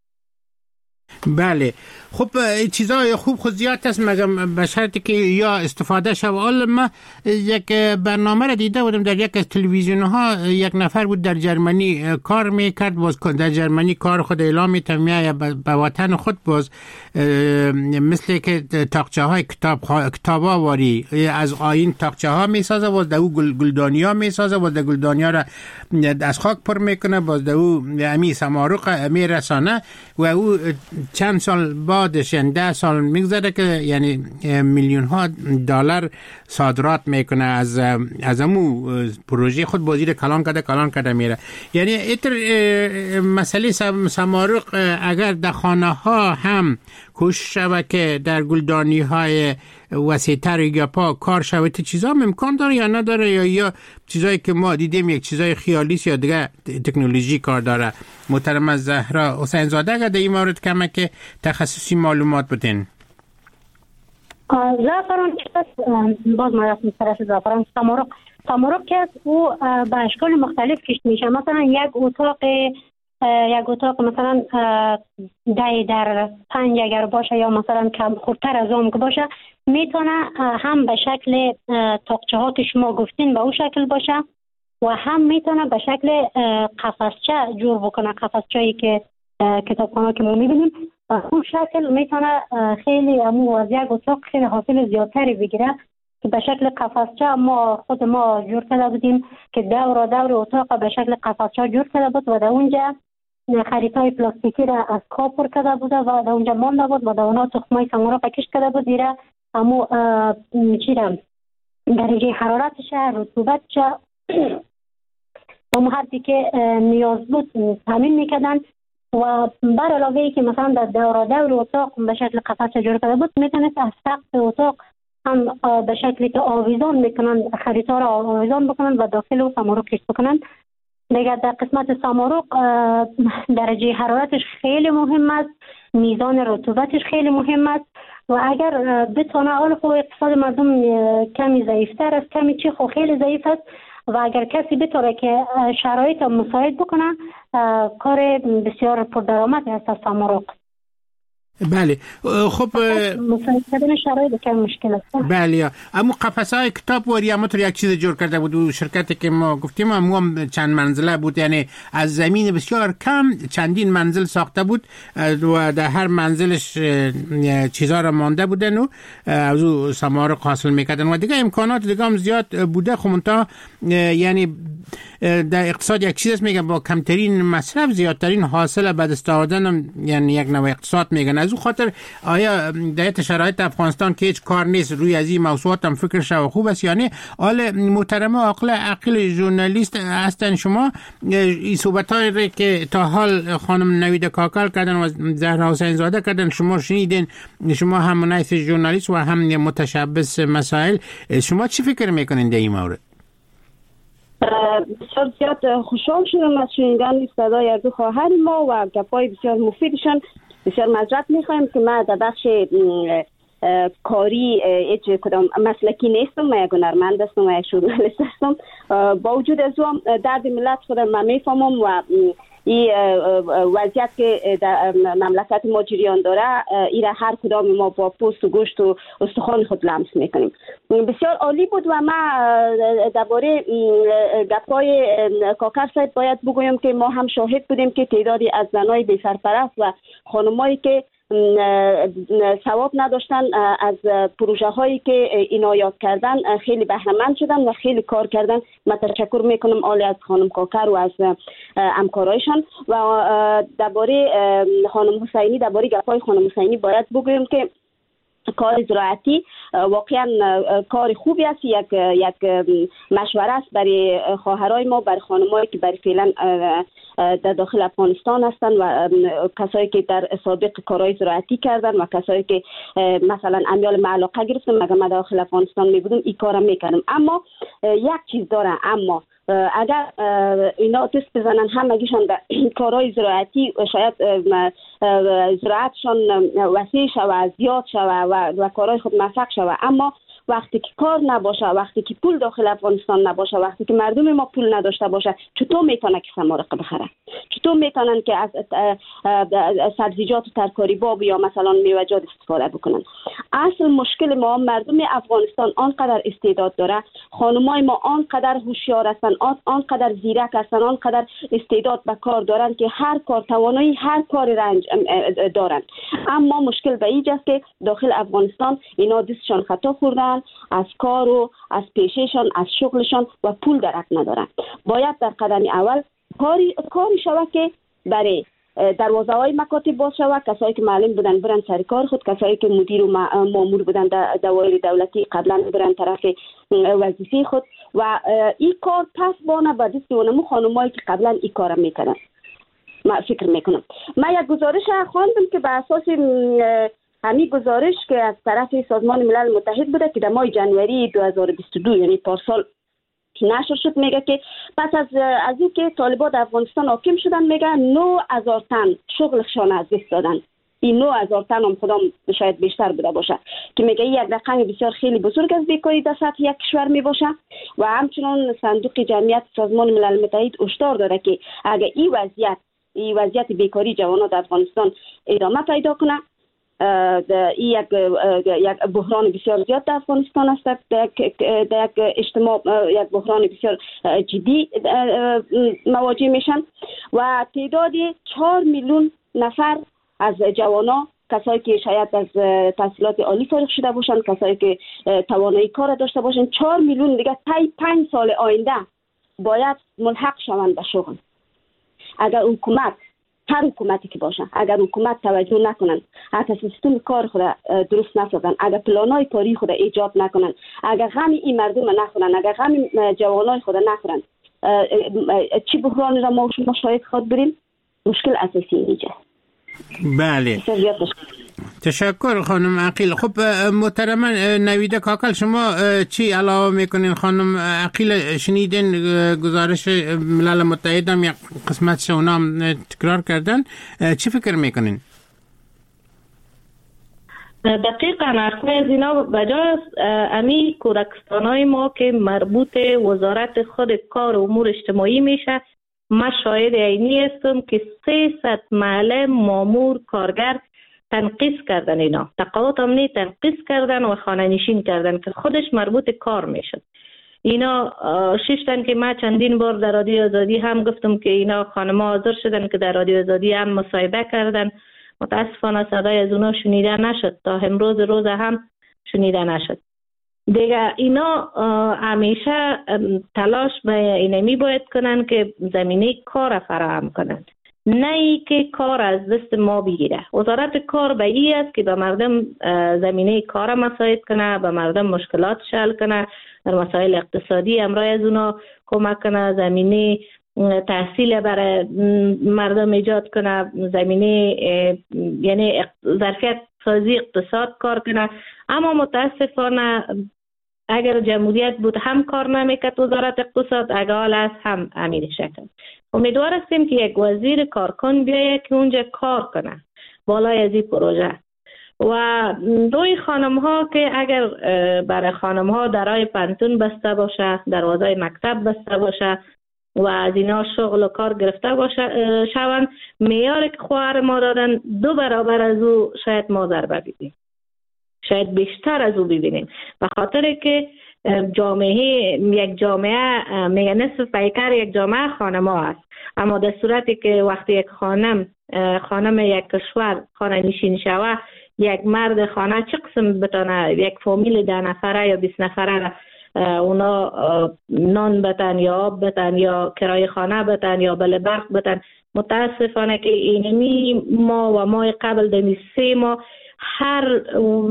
بله. خب چیزای خوب خود زیاد است، مگم به شرطی که یا استفاده شد. حالا من یک برنامه را دیده بودم در یک از تلویزیون ها، یک نفر بود در جرمنی کار میکرد، باز در جرمنی کار خود اعلام میتونه به وطن خود، باز مثل که تاقچه های کتاب کتاب آواری از آیین تاقچه ها میسازه، باز در او گل گلدانی ها میسازه، باز در گلدانی ها را از خاک پر میکنه، باز در او امی سمارق میرسانه و او چند سال بعدش یعنی ده سال میگذره که یعنی میلیون ها دلار صادرات میکنه از از امو پروژه خود، بازی کلان کرده کلان کرده میره. یعنی ایتر مسئله سمارق اگر در خانه ها هم کوشش شود که در گلدانی های وسیع‌تر یا پا کار شود، چیزا امکان داره یا نداره، یا یا چیزایی که ما دیدیم یک چیزای خیالی یا دیگه تکنولوژی کار داره؟ محترم زهرا حسین زاده اگر در این مورد کمه که تخصصی معلومات بدین. زعفران باز ما رفتیم طرف زعفران. سمارق سمارق که او به اشکال مختلف کشت میشه. مثلا یک اتاق یک اتاق مثلا ده در پنج اگر باشه یا مثلا کم خورتر از اون که باشه، میتونه هم به شکل تاقچه ها که شما گفتین به اون شکل باشه و هم میتونه به شکل قفسچه جور بکنه، قفسچه‌ای که کتابخانه که ما میبینیم و اون شکل میتونه خیلی امو از یک اتاق خیلی حاصل زیادتری بگیره که به شکل قفسچه ما خود ما جور کرده بودیم که دور دور اتاق به شکل قفسچه جور کرده بود و در اونجا خریطای پلاستیکی را از کاب پر کرده بوده و در اونجا مانده بود و در اونها تخمای سمارق کشت کرده بود دیره امو چی را درجه حرارتش رطوبتش امو حدی که نیاز بود همین میکردن و بر علاوه ای که مثلا در دور دور اتاق به شکل قفسچه جور کرده بود، میتونست از سقف اتاق هم به شکلی که آویزان میکنن، خریطا را آویزان بکنن و داخل و سمارق کشت بکنن. دیگر در قسمت سمارق درجه حرارتش خیلی مهم است، میزان رطوبتش خیلی مهم است و اگر بتونه حال خو اقتصاد مردم کمی ضعیفتر است، کمی چی خو خیلی ضعیف است و اگر کسی بتونه که شرایط مساعد بکنه، کار بسیار پردرآمد است از سمارق. بله خب مساعد کردن شرایط کم مشکل است. بله اما قفسه‌های کتاب وری اما یک چیز جور کرده بود و شرکتی که ما گفتیم اما هم چند منزله بود، یعنی از زمین بسیار کم چندین منزل ساخته بود و در هر منزلش چیزا را مانده بودن و از او ثمار حاصل میکردن و دیگه امکانات دیگه هم زیاد بوده. خب منتها یعنی در اقتصاد یک چیز میگن با کمترین مصرف زیادترین حاصل به دست آوردن، یعنی یک نوع اقتصاد میگن. از اون خاطر آیا در شرایط افغانستان که هیچ کار نیست روی از این موضوعات هم فکر شو خوب است؟ یعنی آل محترم عاقل عقل ژورنالیست هستن شما این صحبتایی که تا حال خانم نوید کاکل کردن و زهرا حسین زاده کردن شما شنیدین، شما هم منایس ژورنالیست و هم متشبث مسائل، شما چی فکر میکنین در این مورد؟ بسیار زیاد خوشحال شدم از شنیدن صدای از دو خواهر ما و گپای بسیار مفیدشان. بسیار معذرت میخوایم که من در بخش کاری هیچ کدام مسلکی نیستم، من یک هنرمند هستم و یک ژورنالیست هستم. با وجود از اون درد ملت خودم من میفهمم و این وضعیت که در مملکت ما جریان داره این را هر کدام ما با پوست و گوشت و استخوان خود لمس میکنیم. بسیار عالی بود و ما درباره گپای کاکر صاحب باید بگویم که ما هم شاهد بودیم که تعدادی از زنای بی سرپرست و خانمایی که ثواب نداشتن از پروژه هایی که عنایت کردن خیلی بهره‌مند شدن و خیلی کار کردن. من تشکر میکنم عالی از خانم کاکر و از همکارایشان. و درباره خانم حسینی، درباره گپای خانم حسینی باید بگویم که کار زراعتی واقعا کار خوبی است، یک یک مشوره است برای خواهرای ما، برای خانمایی که برای فعلا در داخل افغانستان هستند و کسایی که در سابق کارهای زراعتی کردن و کسایی که مثلا امیال معلقه گرفتن مگه ما داخل افغانستان می بودیم این کارا میکردم. اما یک چیز داره، اما اگر اینا دست بزنن همگیشان در کارهای زراعتی شاید زراعتشان وسیع شود، زیاد شود و, و کارهای خود موفق شود، اما وقتی که کار نباشه، وقتی که پول داخل افغانستان نباشه، وقتی که مردم ما پول نداشته باشه، چطور میتونه که ثمره بخره؟ چطور میتونن که از سبزیجات و ترکاری باب یا مثلا میوه‌جات استفاده بکنن؟ اصل مشکل ما مردم افغانستان آنقدر استعداد داره، خانمای ما آنقدر هوشیار هستن، آنقدر زیرک هستن، آنقدر استعداد به کار دارن که هر کار توانایی هر کار رنج دارن. اما مشکل به اینجاست که داخل افغانستان اینا دستشان خطا خوردن، از کار و از پیشهشان، از شغلشان و پول درک ندارن. باید در قدم اول کاری کاری شود که برای دروازه های مکاتب باز شود، کسایی که معلم بودن برن سر کار خود، کسایی که مدیر و مامور بودن در دوایر دولتی قبلا برن طرف وظیفه خود و این کار پس بانه به دست اونمو خانمایی که قبلا این کار میکردن. من فکر میکنم من یک گزارش خواندم که به اساس همین گزارش که از طرف سازمان ملل متحد بوده که در ماه جنوری دو هزار و بیست و دو یعنی پارسال نشر شد، میگه که پس از از اینکه طالبان در افغانستان حاکم شدن میگه نه هزار تن شغلشان از دست دادن. این نه هزار تن هم خودم شاید بیشتر بوده باشه که میگه یک رقم بسیار خیلی بزرگ از بیکاری در سطح یک کشور میباشه و همچنان صندوق جمعیت سازمان ملل متحد هشدار داره که اگر این وضعیت این وضعیت بیکاری جوانان در افغانستان ادامه پیدا کنه، این یک یک بحران بسیار زیاد در افغانستان است، در یک اجتماع یک بحران بسیار جدی مواجه میشن و تعداد چهار میلیون نفر از جوانان، کسایی که شاید از تحصیلات عالی فارغ شده باشند، کسایی که توانایی کار داشته باشند، چهار میلیون دیگه طی پنج سال آینده باید ملحق شوند به شغل. اگر حکومت، هر حکومتی که باشه، اگر حکومت توجه نکنن، اگر سیستم کار خود درست نسازن، اگر پلانای کاری خود ایجاد نکنن، اگر غم این مردم نخورن، اگر غم جوانای خود نخورن، چی بحرانی را ما شما شاید خود بریم؟ مشکل اساسی اینجا. بله، تشکر خانم عقیل. خب محترم نوید کاکل، شما چی علاوه میکنین؟ خانم عقیل شنیدین گزارش ملل متحد هم یک قسمت اونا هم تکرار کردن، چی فکر میکنین؟ دقیقا حرفای از اینا بجاست. امی کورکستان های ما که مربوط وزارت خود کار و امور اجتماعی میشه، من شاهد عینی هستم که سیصد معلم، مامور، کارگر تنقیص کردن، اینا تقاعد امنی تنقیص کردن و خانه نشین کردن که خودش مربوط کار میشد. اینا ششتن که ما چندین بار در رادیو آزادی هم گفتم که اینا خانم‌ها حاضر شدن که در رادیو آزادی هم مصاحبه کردن. متاسفانه صدای از اونا شنیده نشد، تا امروز روز هم شنیده نشد. دیگه اینا همیشه تلاش به اینمی باید کنن که زمینه کار فراهم کنن، نه ای که کار از دست ما بگیره. وزارت کار به این است که به مردم زمینه کار مساعد کنه، به مردم مشکلات حل کنه، در مسائل اقتصادی امرای از اونا کمک کنه، زمینه تحصیل برای مردم ایجاد کنه، زمینه یعنی ظرفیت سازی اقتصاد کار کنه. اما متاسفانه اگر جمهوریت بود هم کار نمیکرد وزارت اقتصاد، اگر حال است هم همین شکل. امیدوار هستیم که یک وزیر کارکن بیاید که اونجا کار کنه بالای از این پروژه. و روی خانم ها که اگر برای خانم ها درای پانتون بسته باشه، دروازه مکتب بسته باشه و از اینا شغل و کار گرفته باشه شوند، معیاری که خواهر ما دادن دو برابر از او شاید ما ضربه ببینیم، شاید بیشتر از او ببینیم، به خاطر که جامعه یک جامعه میگه نصف پیکر یک جامعه خانم‌ها است. اما در صورتی که وقتی یک خانم خانم یک کشور خانه نشین شوه، یک مرد خانه چه قسم بتونه یک فامیل ده نفره یا بیست نفره اونا نان بتن یا آب بتن یا کرای خانه بتن یا بل برق بتن. متاسفانه که اینمی ما و ما قبل دمی سه ما هر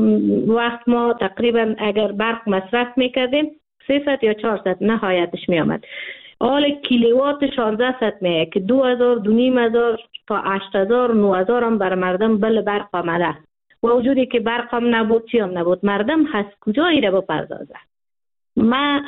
وقت ما تقریبا اگر برق مصرف میکردیم سیصد یا چهارصد نهایتش میامد. حال کیلووات شانزده صد میه که دو هزار دو نیم هزار تا هشت هزار نه هزار هم بر مردم بل برق آمده و وجودی که برق هم نبود چی هم نبود، مردم هست کجایی رو بپردازه. ما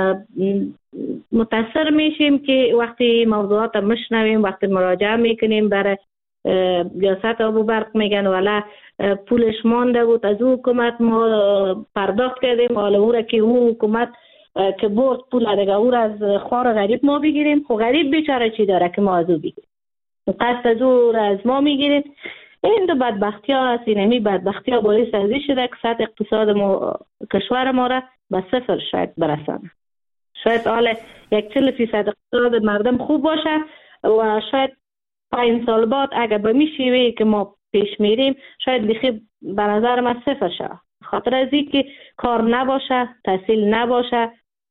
متاثر میشیم که وقتی موضوعات مشنویم، وقتی مراجعه میکنیم برای ریاست آب و برق میگن والا پولش مانده بود از او حکومت ما پرداخت کردیم، حالا او را که او حکومت که برد پول دیگه او را از خوار غریب ما بگیریم. خب غریب بیچاره چی داره که ما از او بگیریم؟ قصد از او را از ما میگیریم. این دو بدبختی ها هست. اینمی بدبختی ها باعث ازی شده که سطح اقتصاد ما کشور ما را به صفر شاید برسانه. شاید حالا یک چل فیصد اقتصاد مردم خوب باشه و شاید پنج سال بعد اگر به می شیوهی که ما پیش میریم شاید بخی به نظر من صفر شه. خاطر از این که کار نباشه، تحصیل نباشه،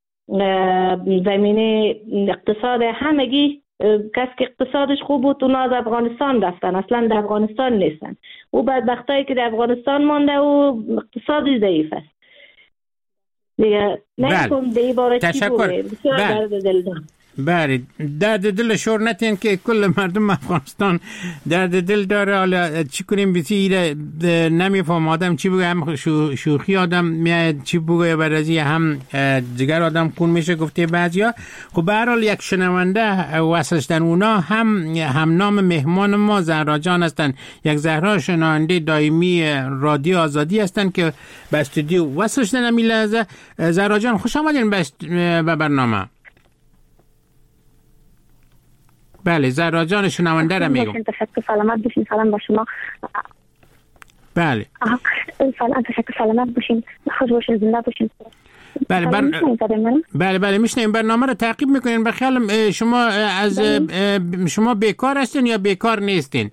زمینه اقتصاد همگی کسی که اقتصادش خوب بود اونا از افغانستان رفتن، اصلا در افغانستان نیستن. او بدبختایی که در افغانستان مانده و اقتصادی ضعیف است دیگه. نکنم دیگه باره چی بوده بسیار درد دل دارم. بله، درد دل شور نتین که کل مردم افغانستان درد دل داره. حالا چی کنیم بسیار نمیفهم آدم چی بگه، هم شو شوخی آدم میاد چی بگه برازی هم جگر آدم خون میشه گفته بعضیا. خب به هر حال یک شنونده وصلشتن اونا هم هم نام مهمان ما زهرا جان هستن، یک زهرا شنونده دائمی رادیو آزادی هستن که به استودیو وصلشتن. امی لحظه زهرا جان خوش آمدین به برنامه. بله زهرا جان شنونده را میگم. تشکر، سلامت باشین. سلام با شما. بله سلام، تشکر، سلامت باشین، خوش باشین، زنده باشین. بله بر... بله بله میشنیم. برنامه رو تعقیب میکنین. بخیالم شما از بله. شما بیکار هستین یا بیکار نیستین؟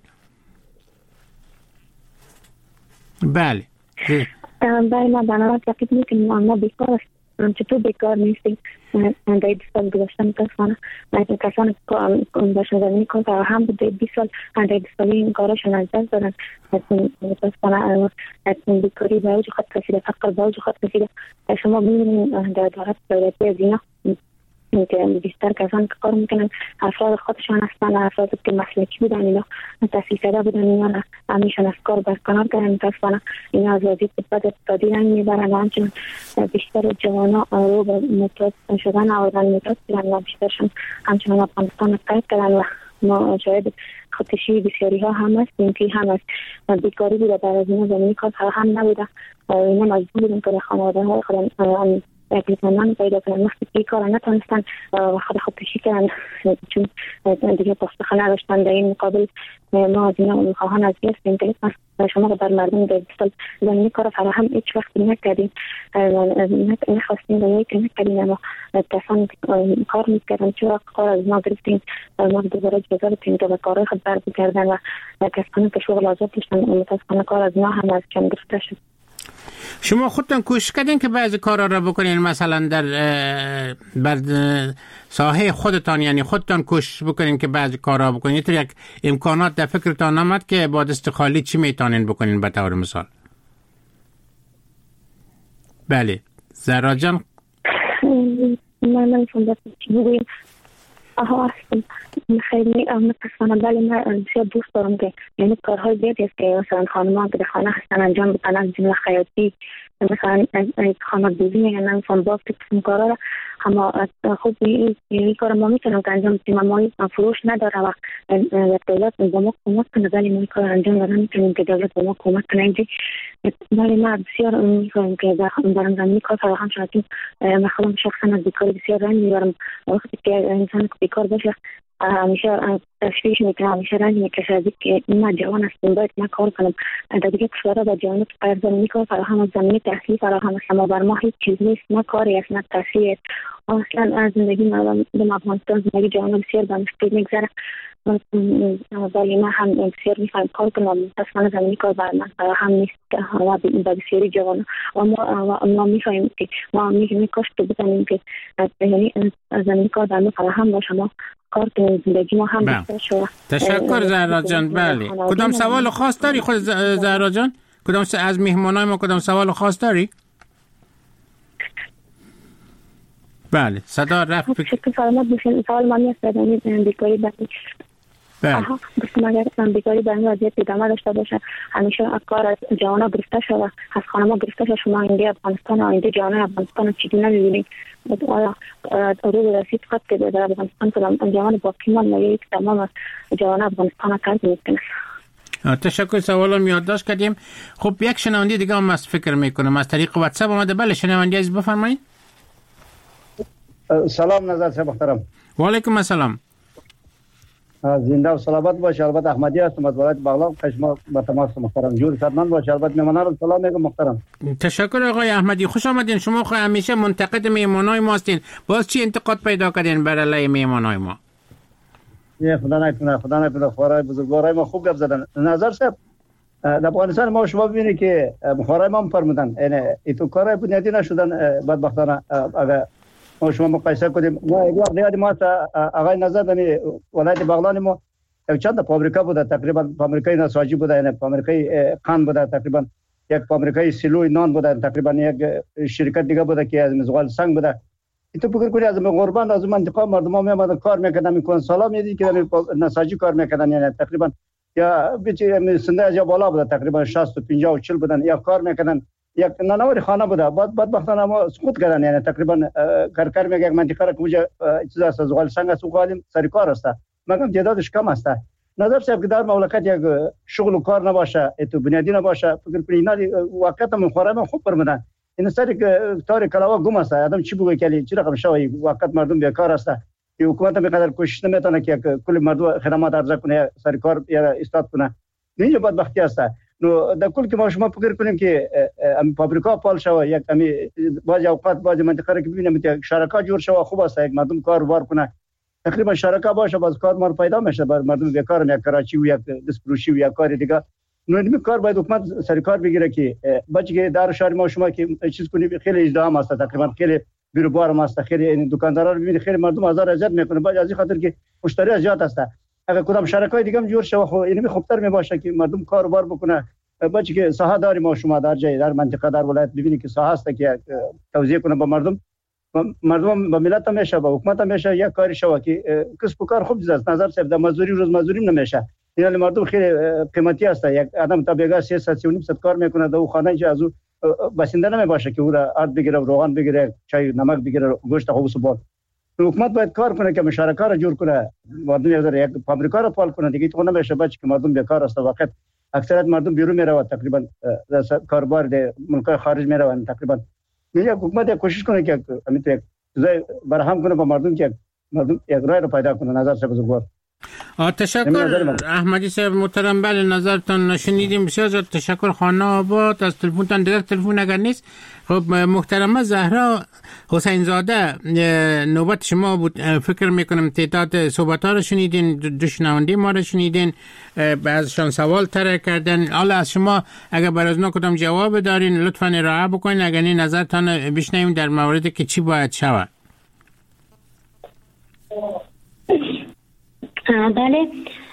بله بله ما برنامه تعقیب میکنیم. ما بیکار هستیم. چطور بیکار نیستیم؟ در بیست سال گذشته متاسفانه کسانی که باشن زمینی کار فراهم بوده بیست سال در بیست سالی این کاراشون از دست دادن. متاسفانه بیکاری به اوج خود رسیده، فقر به اوج خود رسیده. شما ببینید در دولت دولتی از اینا که بیشتر کسانی که کار میکنن افراد خودشان هستن، افرادی که مسلکی بودن، اینا تحصیل کرده بودن، اینا همیشون از کار برکنار کردن. متاسفانه اینا از وضعیت بد اقتصادی رنگ میبرن و همچنین بیشتر جوانان رو به معتاد شدن آوردن، معتاد شدن و بیشترشون همچنین افغانستان ترک کردن و ما شاید خودکشی بسیاری ها هم هست. این که هم است بیکاری بوده، در از اینا زمینی کار هم نبوده. اینا مجبور بودن که خانواده های خودم اپلیکیشن پیدا کردن وقتی که کار نتونستن خود خودکشی کردن چون دیگه پاسخ نداشتن. در این مقابل ما از اینا میخواهان از بیست این که شما بر مردم در بسال زمینی کار فراهم هیچ وقت نکردیم نخواستیم و یک نکردیم اما کسانی کار میکردن چه وقت کار از ما گرفتیم ما دوباره جزا بتیم که به کارهای خود بر بکردن و کسانی که شغل آزاد داشتن متاسفانه کار از ما هم از کم گرفته شد. شما خودتان کوشش کردین که بعضی کارا را بکنین مثلا در بر ساحه خودتان یعنی خودتان کوشش بکنین که بعضی کارا بکنین اینطور یک امکانات در فکرتان آمد که با دست خالی چی میتونین بکنین به طور مثال؟ بله زهرا جان من نمیتونم دست چی بگویم. آها هستم خیلی متاسفانه بله من بسیار دوست دارم که یعنی کارهای زیادی است که مثلا خانمان که در خانه هستن انجام بدن از جمله خیاطی مثلا خانه دوزی میگن نمیتونم باز که قسم کارا را اما خب این کار ما میتونم که انجام بدیم اما فروش نداره و دولت به ما کمک کنه ولی ما این کار انجام دادن میتونیم که دولت به ما کمک کنه. ولی ما بسیار میخوایم که در زمینی کار فراهم شد چون من خودم شخصا از بیکاری بسیار رنج میبرم وقتی که انسان بیکار باشه همیشه تشویش میکنه همیشه رنج میکشه از اینکه ما جوان هستیم باید ما کار کنم در دیگه کشورها و جوانات غیر زمینی کار فراهم از زمینی تحصیلی فراهم است اما بر ما هیچ چیز نیست نه کاری است نه تحصیلی است. اصلا از زندگی مردم در افغانستان زندگی جوانان بسیار به مشکل میگذره ولی ما هم بسیار میخوایم کار کنم متاسفانه زمینی کار بر من فراهم نیست و به بسیاری جوانان و ما ما میخوایم که ما میگیم کاش که بتونیم که یعنی زمینی کار بر ما فراهم باشه ما کار که زندگی ما هم بهتر شد. تشکر زهرا جان. بله کدام سوال خاص داری خود زهرا جان؟ کدام از مهمانای ما کدام سوال خاص داری؟ بله صدا رفت. شکر سلامت باشین. سوال مانی است بدنی بیکاری باشین. بله. آها بسم الله الرحمن بیکاری برای وضعیت ادامه داشته باشه همیشه کار از جوانا گرفته شده از خانم‌ها گرفته شده. شما اینجا افغانستان آینده جوانان افغانستان چیزی نمی‌بینید آیا رو رسید خط که در افغانستان کدام جوان باقی مانده یا یک تمام جوان افغانستان کار میکنه؟ تشکر. سوالم یادداشت کردیم. خب یک شنونده دیگه هم از فکر میکنم از طریق واتساپ اومده. بله شنونده عزیز بفرمایید. سلام نظر صاحب محترم. و علیکم السلام. زنده و سلامت باشه. البته احمدی هستم از ولایت بغلان. شما با تماس محترم جور سرمن باشه. البته مهمانان رو سلام میگم محترم. تشکر آقای احمدی خوش آمدین. شما خو همیشه منتقد مهمانای ما هستین. باز چی انتقاد پیدا کردین بر علیه مهمانای ما؟ یه خدا نکنه خدا نکنه خورای بزرگوارای ما خوب گپ زدن. نظر صاحب در افغانستان ما شما ببینید که خورای ما فرمودن یعنی ایتو کارای بنیادی نشدن بدبختانه. اگر ما شما مقایسه کنیم ما یک وقت یاد ما آقای نظر دنی ولایت بغلان ما چند تا فابریکا بوده تقریبا فابریکای نساجی بوده یعنی فابریکای قند بوده تقریبا یک فابریکای سیلوی نان بوده تقریبا یک شرکت دیگه بوده که از مزغال سنگ بوده. تو فکر کنی از غربان از منطقه مردم ها میامدن کار میکردن میکنن سالا میدید که نساجی کار میکردن یعنی تقریبا یا بیچاره سنده از بالا بوده تقریبا شصت و پنجاه و چهل بودن یا کار میکردن یک نانوری خانه بوده بعد بدبختانه ما سقوط کردن یعنی تقریبا کارکر میگه یک منطقه را که چیز است زغال سنگ است و غالم سر کار است مگم تعدادش کم است. نظر صاحب که در مملکت یک شغل و کار نباشه تو بنیادی نباشه فکر کنید اینا واقعا من خورم خوب برمدن این سری که تاریخ کلاوا گم است آدم چی بگه کلی چی رقم شوی واقعا مردم بیکار است که حکومت به قدر کوشش نمیتونه که کل مردم خدمات ارزه کنه سر کار یا استاد کنه. اینجا بدبختی است. نو در کل که ما شما فکر کنیم که ام فابریکا پال شوه یک امی بعضی اوقات بعضی منطقه را که ببینیم یک شرکت جور شوه خوب است یک مردم کار وار کنه تقریبا شرکت باشه باز کار مار پیدا میشه بر مردم بیکار یک کراچی و یک دسپروشی و یک کار دیگه. نو این کار باید حکومت سر کار بگیره که بچه که در شهر ما شما که چیز کنیم خیلی ازدحام است تقریبا خیلی بیروبار ما است خیلی این دکاندارا رو ببینید خیلی مردم هزار اذیت میکنه باز از این خاطر که مشتری زیاد است. اگر کدام شرکای دیگه هم جور شوه خو اینمی خوبتر می باشه که مردم کار بار بکنه. بچه که ساحه داری ما شما در جای در منطقه در ولایت ببینید که ساحه است که توزیع کنه با مردم مردم با ملت هم میشه با حکومت هم میشه یک کاری شوه که کسب و کار خوب است. نظر صاحب در مزدوری روز مزدوری نمیشه یعنی مردم خیلی قیمتی است. یک آدم تا بیگا سیصد و نیم کار میکنه در خانه که از او بسنده نمی باشه که او را آرد بگیره روغن بگیره چای نمک بگیره گوشت خوب سبال. حکومت باید کار کنه که مشارکت را جور کنه مردم یک فابریکا را فعال کنه دیگه تو نمیشه بچه که مردم بیکار است. وقت اکثریت مردم بیرون میره و تقریبا کاربار ده ملک خارج میره و تقریبا یک حکومت کوشش کنه که همین چیزای برهم کنه با مردم که مردم یک رای رو پیدا کنه. نظر شب بزرگوار. تشکر احمدی صاحب محترم. بله نظرتان شنیدیم، بسیار زیاد تشکر. خانه آباد از تلفنتان. دیگر تلفن اگر نیست. خب محترمه زهرا حسین زاده نوبت شما بود. فکر میکنم تعداد صحبت ها رو شنیدین، دو شنونده ما رو شنیدین، بعضشان سوال طرح کردن. حالا از شما اگر برای از کدام جواب دارین لطفا ارائه بکنین، اگر نه نظرتان بشنویم در موردی که چی باید شود. بله،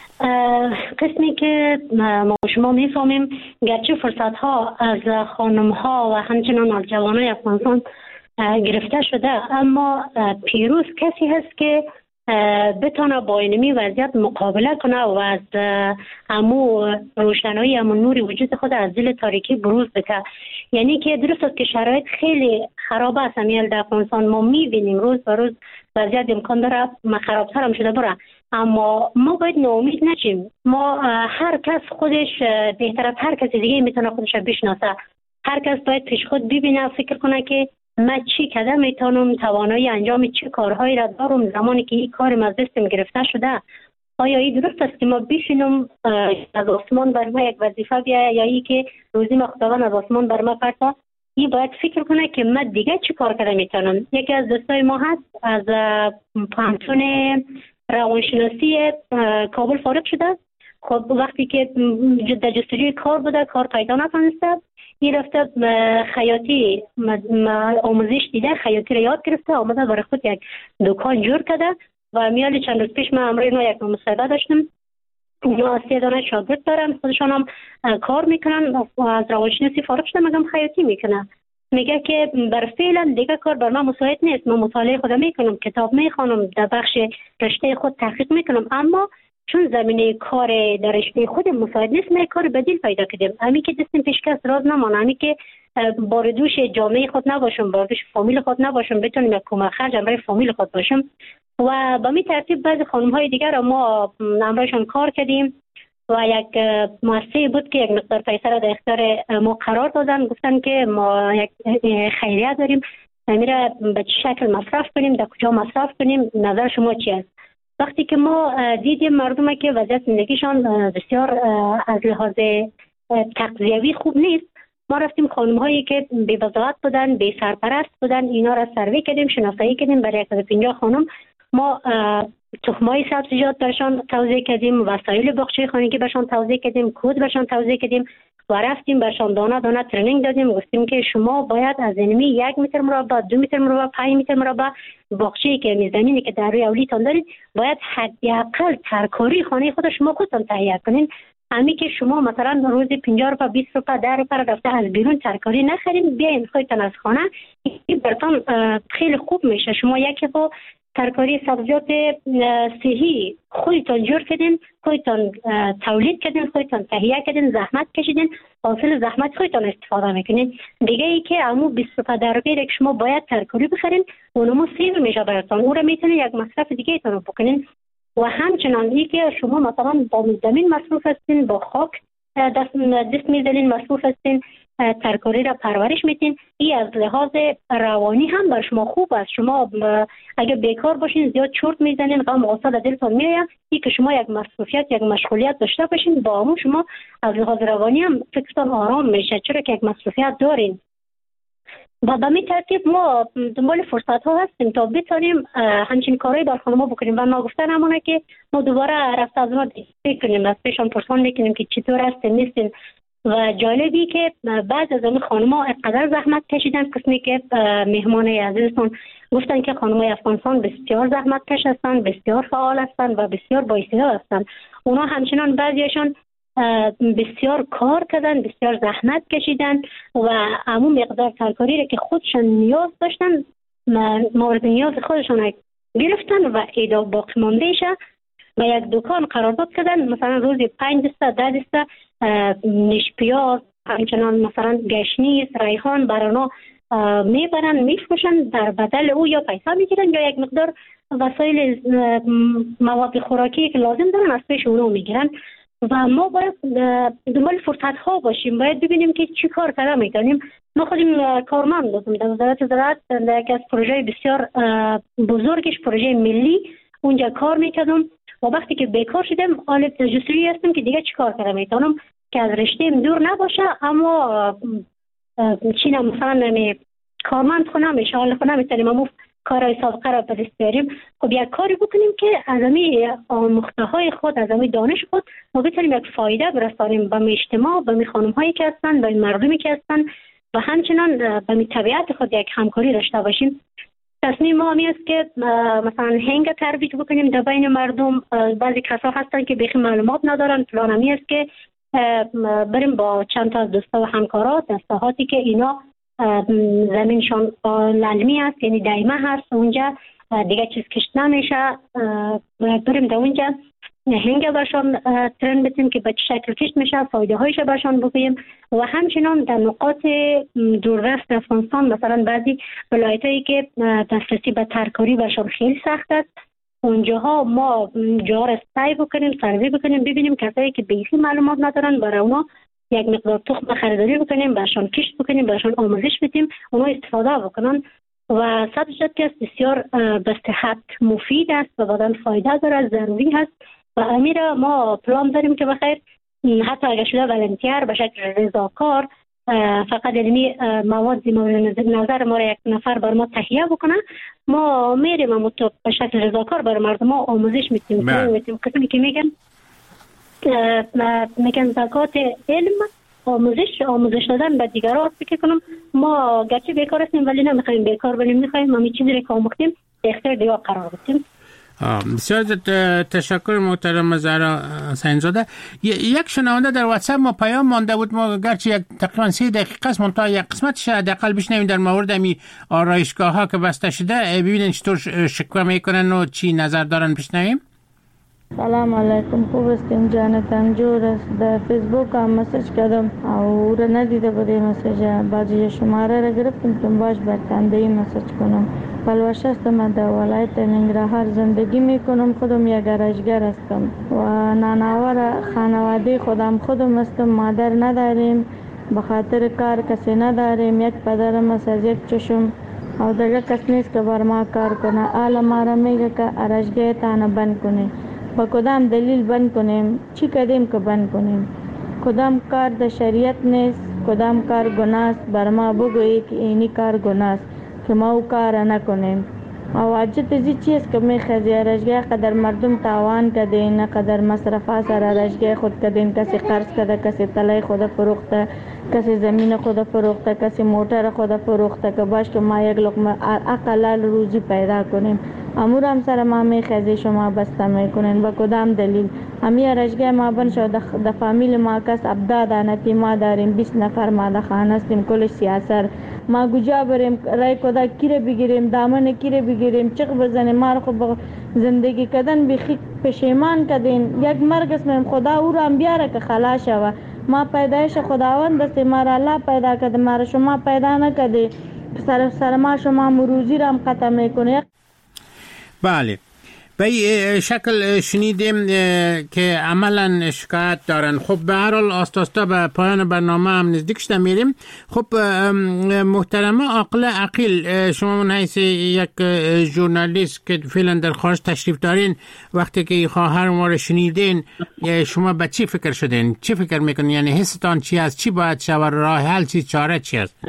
قسمی که ما شما میفهمیم گرچه فرصت ها از خانم ها و همچنان از جوانای افغانستان گرفته شده، اما پیروز کسی هست که بتونه با اینمی وضعیت مقابله کنه و از امو روشنایی امو نور وجود خود از دل تاریکی بروز بده. یعنی که درست است که شرایط خیلی خراب است امیال در افغانستان. ما میبینیم روز به روز وضعیت امکان داره خرابتر هم شده بره، اما ما باید ناامید نشیم. ما هر کس خودش بهتر از هر کسی دیگه میتونه خودش بشناسه. هر کس باید پیش خود ببینه، فکر کنه که من چی کده میتونم، توانایی انجام چه کارهایی را دارم زمانی که این کارم از دستم گرفته شده. آیا این درست است که ما بشینم از آسمان بر ما یک وظیفه بیاید، یا ای که روزی ما خداوند از آسمان بر ما پرتا؟ این باید فکر کنه که من دیگه چی کار کده میتونم. یکی از دوستای ما هست از پانتون روانشناسی کابل فارغ شده. خب وقتی که در جستجوی کار بوده، کار پیدا نتونسته، این رفته خیاطی آموزش دیده، خیاطی را یاد گرفته، آمده برای خود یک دکان جور کرده و میالی چند روز پیش من امروز یک مصاحبه داشتم. اینا سه دانه شاگرد دارن، خودشان هم کار میکنن، از روانشناسی فارغ شده، مگم خیاطی میکنن. میگه که بر فعلا دیگه کار بر من مساعد نیست، من مطالعه خودم میکنم، کتاب میخوانم، در بخش رشته خود تحقیق میکنم، اما چون زمینه کار در رشته خود مساعد نیست، ما کار بدیل پیدا کردیم. همین که دستم پیشکست راز نمانه، همین که باردوش جامعه خود نباشم، باردوش فامیل خود نباشم، بتونیم یک کمک خرج برای فامیل خود باشم. و به می ترتیب بعضی خانم های دیگر را ما امرایشان کار کردیم و یک مؤسسه بود که یک مقدار پیسه را در اختیار ما قرار دادن، گفتن که ما یک خیریه داریم، میره به چه شکل مصرف کنیم، در کجا مصرف کنیم، نظر شما چی است؟ وقتی که ما دیدیم مردم که وضعیت زندگیشان بسیار از لحاظ تغذیوی خوب نیست، ما رفتیم خانم هایی که بی وضاحت بودن، بی سرپرست بودن، اینا را سروی کردیم، شناسایی کردیم. برای صد و پنجاه خانم ما تخمای سبزیجات برشان توزیع کردیم، وسایل باغچه خانگی برشان توزیع کردیم، کود برشان توزیع کردیم و رفتیم برشان دانه دانه ترنینگ دادیم. گفتیم که شما باید از اینمی یک متر مربع، دو متر مربع، پنج متر مربع باغچه‌ای که زمینی که در روی اولیتان دارید باید حداقل ترکاری خانه خود شما خودتان تهیه کنین. امی که شما مثلا روزی پنجاه روپیه، بیست روپیه، ده روپیه رفته از بیرون ترکاری نخرین، بیاین خودتان از خانه، این براتون خیلی خوب میشه. شما یکی خو ترکاری سبزیات صحی خودتان جور کردین، خودتان تولید کردین، خودتان تهیه کردین، زحمت کشیدین، حاصل زحمت خودتان استفاده میکنین. دیگه ای که امو بیست روپیه در روپیه که شما باید ترکاری بخرین، اونمو سیو میشه براتون، اون رو میتونین یک مصرف دیگه ایتون بکنین. و همچنان ای که شما مثلا با زمین مصروف هستین، با خاک دست دست میزنین، مصروف هستین، ترکاری را پرورش میتین، این از لحاظ روانی هم بر شما خوب است. شما اگه بیکار باشین، زیاد چرت میزنین، غم و غصه دلتون میاد، این که شما یک مصروفیت، یک مشغولیت داشته باشین، با همون شما از لحاظ روانی هم فکرتون آرام میشه، چرا که یک مصروفیت دارین. و به می ترتیب ما دنبال فرصت ها هستیم تا بتونیم همچین کارهای بر خانم ها بکنیم. و ما گفتن همونه که ما دوباره رفت از ما دیگه کنیم، از پیشان پرسان میکنیم که چطور هستیم نیستیم. و جالبی که بعض از این خانم ها اقدر زحمت کشیدن، قسمی که مهمان عزیزتون گفتن که خانم های افغانستان بسیار زحمت کش هستن، بسیار فعال هستن و بسیار بااستعداد هستن. اونا همچنان بعضیشان بسیار کار کردن، بسیار زحمت کشیدن و همون مقدار ترکاری را که خودشان نیاز داشتن، مورد نیاز خودشان گرفتن و ایدا باقی مانده شه و یک دکان قرارداد کردن، مثلا روزی پنج دسته، ده دسته نیش پیاز، همچنان مثلا گشنیز، ریحان برانا میبرن میفروشن، در بدل او یا پیسه میگیرن یا یک مقدار وسایل مواد خوراکی که لازم دارن از پیش اونو میگیرن. و ما باید دنبال فرصت ها باشیم، باید ببینیم که چی کار کار میکنیم. ما خودم کارمند بودم در وزارت زراعت، در یکی از پروژه بسیار بزرگش، پروژه ملی، اونجا کار میکردم و وقتی که بیکار شدم حالا تجسری هستم که دیگه چی کار کار میتونم که از رشته دور نباشه، اما چی نه مثلا نمی کارمند خونه میشه، حالا خونه میتونیم امو کارهای سابقه را به دست بیاریم. خب یک کاری بکنیم که از امی آموخته های خود، از امی دانش خود ما بتونیم یک فایده برسانیم به اجتماع، به خانم هایی که هستن، به مردمی که هستن و همچنان به طبیعت خود یک همکاری داشته باشیم. تصمیم ما همی است که مثلا هنگ ترویج بکنیم در بین مردم. بعضی کسا هستن که بیخی معلومات ندارن. پلان همی است که بریم با چند تا از دوستا و همکارات دستهاتی که اینا زمینشان للمی است، یعنی دایمه هست، اونجا دیگه چیز کشت نمیشه، بریم در اونجا هنگ برشان ترن بتیم که به چه شکل کشت میشه، فایده هایش برشان بگوییم و همچنان در نقاط دوردست افغانستان، مثلا بعضی ولایت هایی که دسترسی به ترکاری برشان خیلی سخت است، اونجاها ما جار استای بکنیم، سروی بکنیم، ببینیم کسایی که بیخی معلومات ندارن برای اونا یک مقدار تخم خریداری بکنیم، برشان کشت بکنیم، برشان آموزش بدیم، اونا استفاده بکنن و صد درصد که بسیار به صحت مفید است و بدن فایده داره، ضروری هست و امیر ما پلان داریم که بخیر حتی اگر شده ولنتیر به شکل رضاکار فقط علمی مواد مورد نظر ما را یک نفر بر ما تهیه بکنه، ما میریم اما تو به شکل رضاکار بر مردم ما آموزش میتیم میتیم قسمی که میگن میگن زکات علم، آموزش آموزش دادن به دیگران. فکر کنم ما گرچه بیکار هستیم ولی نمیخوایم بیکار بمونیم، میخوایم همین چیزی رو که آموختیم به اختیار دیگه قرار بدیم. بسیار تشکر محترم زهرا حسین‌زاده. یک شنونده در واتساپ ما پیام مانده بود، ما گرچه یک تقریبا سه دقیقه است منتها یک قسمتش حداقل بشنویم در مورد می آرایشگاه ها که بسته شده، ببینین چطور شکوه میکنن و چی نظر دارن. بشنویم. سلام علیکم، خوب است؟ اینجانتان جور است. در فیسبوک هم مسیج کردم او را ندیده بودی مسیج، بعضی شماره را گرفتم که باش برتنده مسیج کنم. پلوش هستم، در ولایت ننگرهار زندگی میکنم، خودم یک گراژگر هستم و نانآور خانواده خودم خودم هستم، مادر نداریم، به خاطر کار کسی نداریم، یک پدرم است از یک چشم او دیگه کس نیست که بر ما کار کنه. حالا ما را میگه که ارشگاه تانه بند کنی، با کدام دلیل بند کنیم؟ چی کردیم که بند کنیم؟ کدام کار در شریعت نیست، کدام کار گناه است، بر ما بگویی که اینی کار گناه است که ما او کار نکنیم. او حاجت ازی چیست که میخوازی ارشگاه قدر مردم تاوان کدین، قدر مصرفا سر ارشگاه خود کدین، کسی قرض کده، کسی تلای خود فروخته، کسی زمین خود فروخته، کسی موتر خود فروخته که باش که ما یک لقمه اقلال روزی پیدا کنیم. امور هم سر ما میخوازی شما بسته میکنین با کدام دلیل؟ همی ارشگاه ما بن شد در فامیل ما کس ابداد آنتی ما داریم، بیست نفر ما در خانه هستیم، کلش سیاست. ما کجا بریم؟ رای کدا کیره بگیریم؟ دامن کیره بگیریم؟ چق بزنیم؟ ما رو خود زندگی کردن بیخی پشیمان کردین. یک مرگ اسمیم خدا او رو هم بیاره که خلاص شوه. ما پیدایش خداوند است، ما را الله پیدا کرده، ما را شما پیدا نکرده. سر سر ما شما مروزی را هم قطع میکنه. بله، به این شکل شنیدیم که عملا شکایت دارن. خب به هر حال آست آستا به پایان برنامه هم نزدیک شده میریم. خب محترمه عاقله عقیل، شما من حیث یک ژورنالیست که فعلا در خارج تشریف دارین، وقتی که خواهر ما رو شنیدین شما به چی فکر شدین؟ چی فکر میکنین؟ یعنی حستان چی است؟ چی باید شود؟ راه حل چی؟ چاره چی است؟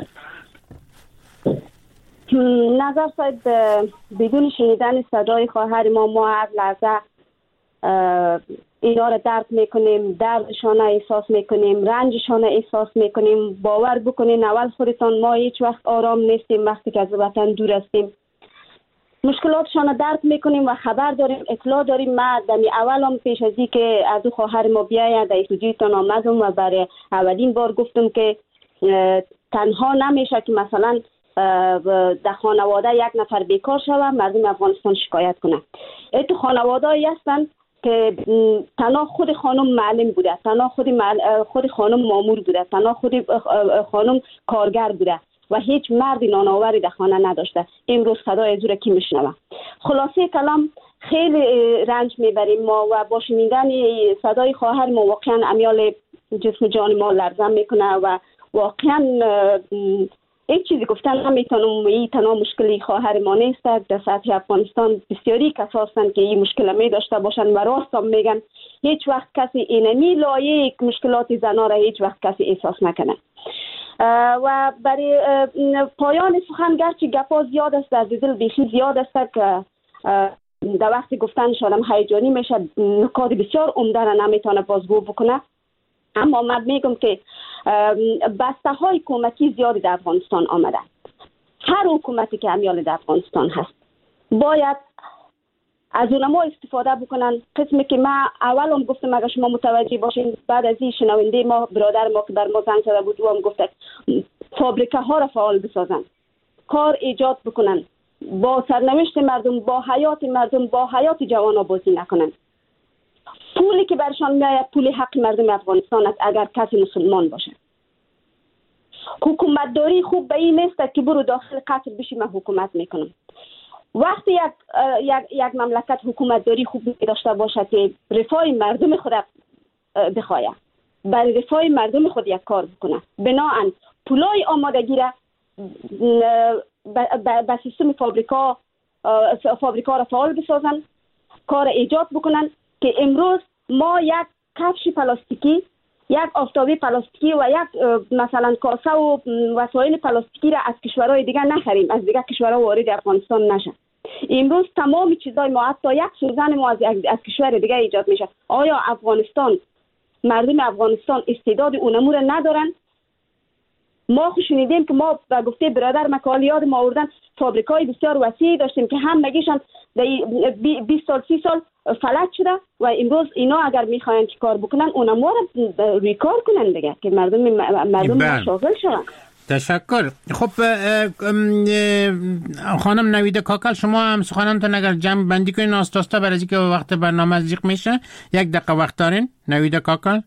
نظر صاحب، بدون شنیدن صدای خواهر ما ما هر لحظه اینا را درک میکنیم، دردشان احساس میکنیم، رنجشان احساس میکنیم. باور بکنین اول خودتان ما هیچ وقت آرام نیستیم وقتی که از وطن دور هستیم. مشکلاتشان درک میکنیم و خبر داریم، اطلاع داریم. ما دمی اول هم پیش از این که از او خواهر ما بیاید در استودیوتان آمدم و برای اولین بار گفتم که تنها نمیشه که مثلا در خانواده یک نفر بیکار شود مردم افغانستان شکایت کنه. تو خانواده هایی هستن که تنها خود خانم معلم بوده، تنها خود, معل... خود خانم مامور بوده، تنها خود خانم کارگر بوده و هیچ مرد نانآوری در خانه نداشته. امروز صدای زور کی میشنوه؟ خلاصه کلام خیلی رنج میبریم ما و با شنیدن صدای خواهر ما واقعا امیال جسم جان ما لرزان میکنه و واقعا یک چیزی گفتن نمیتونم. این تنها مشکلی خواهر ما نیست. در سطح افغانستان بسیاری کسا هستند که این مشکل می داشته باشند و راست هم میگن هیچ وقت کسی اینمی لایه مشکلات زنها را هیچ وقت کسی احساس نکنه. و برای پایان سخن گرچه گپا زیاد است، در دل بیخی زیاد است که در وقت گفتن شدم هیجانی میشه، نکات بسیار عمده را نمیتونه بازگو بکنه. اما من میگم که بسته های کمکی زیادی در افغانستان آمده. هر حکومتی که امیال در افغانستان هست باید از اونما استفاده بکنن. قسمی که من اول هم گفتم اگر شما متوجه باشین، بعد از این شنونده ما برادر ما که بر ما زنگ زده بود و هم گفته فابریکه ها را فعال بسازن، کار ایجاد بکنن، با سرنوشت مردم، با حیات مردم، با حیات جوانا بازی نکنن. پولی که برشان میآید پول حق مردم افغانستان است اگر کسی مسلمان باشه. حکومت داری خوب به این نیست که برو داخل قطر بشی من حکومت میکنم. وقتی یک یک یک مملکت حکومت داری خوب داشته باشه که رفاه مردم خود بخواه، برای رفاه مردم خود یک کار بکنه، بناهن پولای آمادگی را به سیستم فابریکا فابریکا را فعال بسازن، کار ایجاد بکنن که امروز ما یک کفش پلاستیکی، یک آفتابی پلاستیکی و یک مثلا کاسه و وسایل پلاستیکی را از کشورهای دیگه نخریم، از دیگه کشورها وارد افغانستان نشن. امروز تمام چیزای ما، حتی یک سوزن ما از, از کشور دیگه ایجاد میشه. آیا افغانستان، مردم افغانستان استعداد اونمو را ندارن؟ ما خوش شنیدیم که ما به گفته برادر مکالیات ما آوردن فابریکای بسیار وسیعی داشتیم که هم مگیشان بیست سال سی سال فلج شده و امروز اینا اگر میخواین که کار بکنن اونم رو روی کار کنن دیگه که مردم مردم شاغل شدن. تشکر. خب خانم نویده کاکل، شما هم سخنانتون اگر جمع بندی کنین آستاستا برای که وقت برنامه زیق میشه، یک دقیقه وقت دارین. نویده کاکل.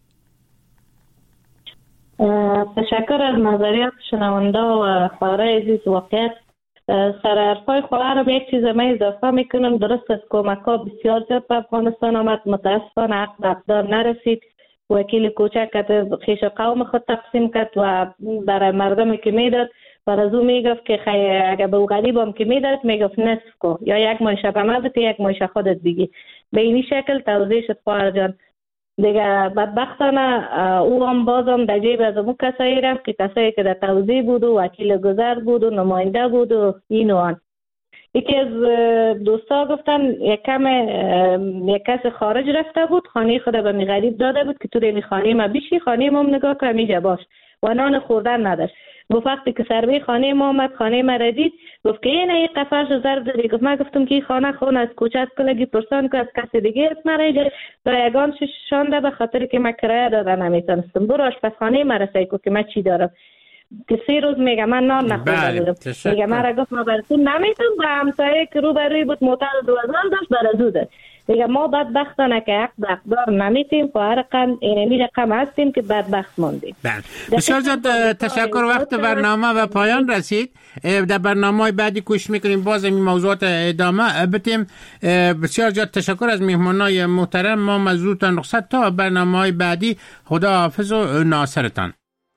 تشکر از نظریات شنونده و خواهرای عزیز. واقعیت سر حرفای خواهر رو یک چیز من اضافه میکنم. درست از کمک ها بسیار زیاد به افغانستان آمد، متاسفانه حق به اقدار نرسید. وکیل کوچک کت خیش قوم خود تقسیم کرد و برای مردمی که میداد بر از او میگفت که اگر به او غریب هم که میداد میگفت نصف کو، یا یک مایشه به من بده یک مایشه خودت بگی. به اینی شکل توضیح شد خواهر جان. دیگه بدبختانه او هم بازم در جیب از اون کسایی رفت که کسایی که در توضیح بود و وکیل گذر بود و نماینده بود و این و آن. یکی از دوستا گفتن یک کم یک کس خارج رفته بود، خانه خود به می غریب داده بود که تو ریمی خانه ما بیشی، خانه ما نگاه که همیجا باش و نان خوردن نداشت. گفت وقتی که سربه خانه ما آمد، خانه ما را دید، گفت که این یک قفرش ضرب داری. گفت من گفتم که این خانه خونه از کوچه از کلگی پرسان که از کسی دیگه اسم را ایجا رایگان شانده به خاطر که من کرایه داده نمیتونستم. برو آشپزخانه ما رسای که من چی دارم. که سه روز میگه من نان نخورده بودم. میگه من را گفت ما برسیم نمیتونم. به همسایه که رو بروی بود موتر دوازان داشت برازو داشت. دیگه ما بدبختانه که حق به اقدار نمیتیم، با هر رقم اینمی رقم هستیم که بدبخت موندیم. بسیار زیاد تشکر. وقت برنامه و پایان رسید. در برنامه بعدی کوشش میکنیم باز این موضوعات ادامه بدیم. بسیار زیاد تشکر از میهمانای محترم. ما مزودتان رخصت تا برنامه بعدی. خدا حافظ و ناصرتان.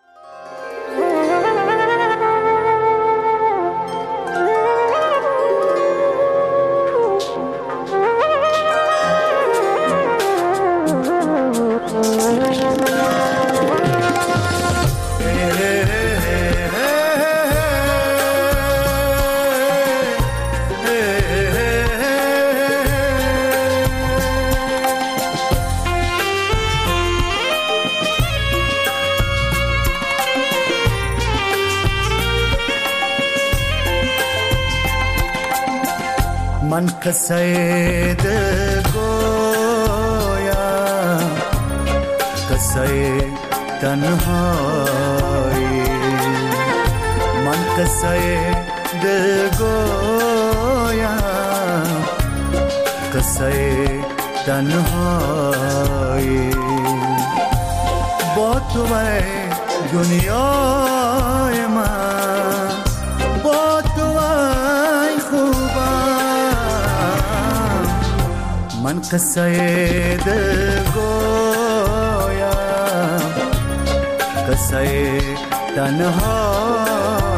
من قصه دل گویم، قصه تنهایی. من قصه دل گویم، قصه تنهایی. با تو دنیای من، با تو ای خوبم، من قصه دل گویم قصه تنهایی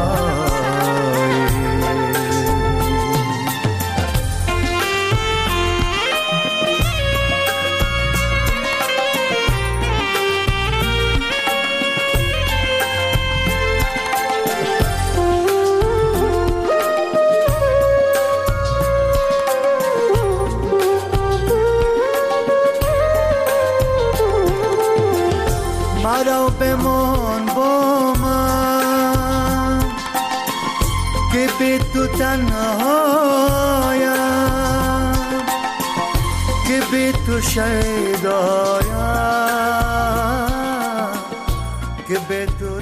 مرا بمان با من که بی تو تنهایم که بی تو شیدایم که بی تو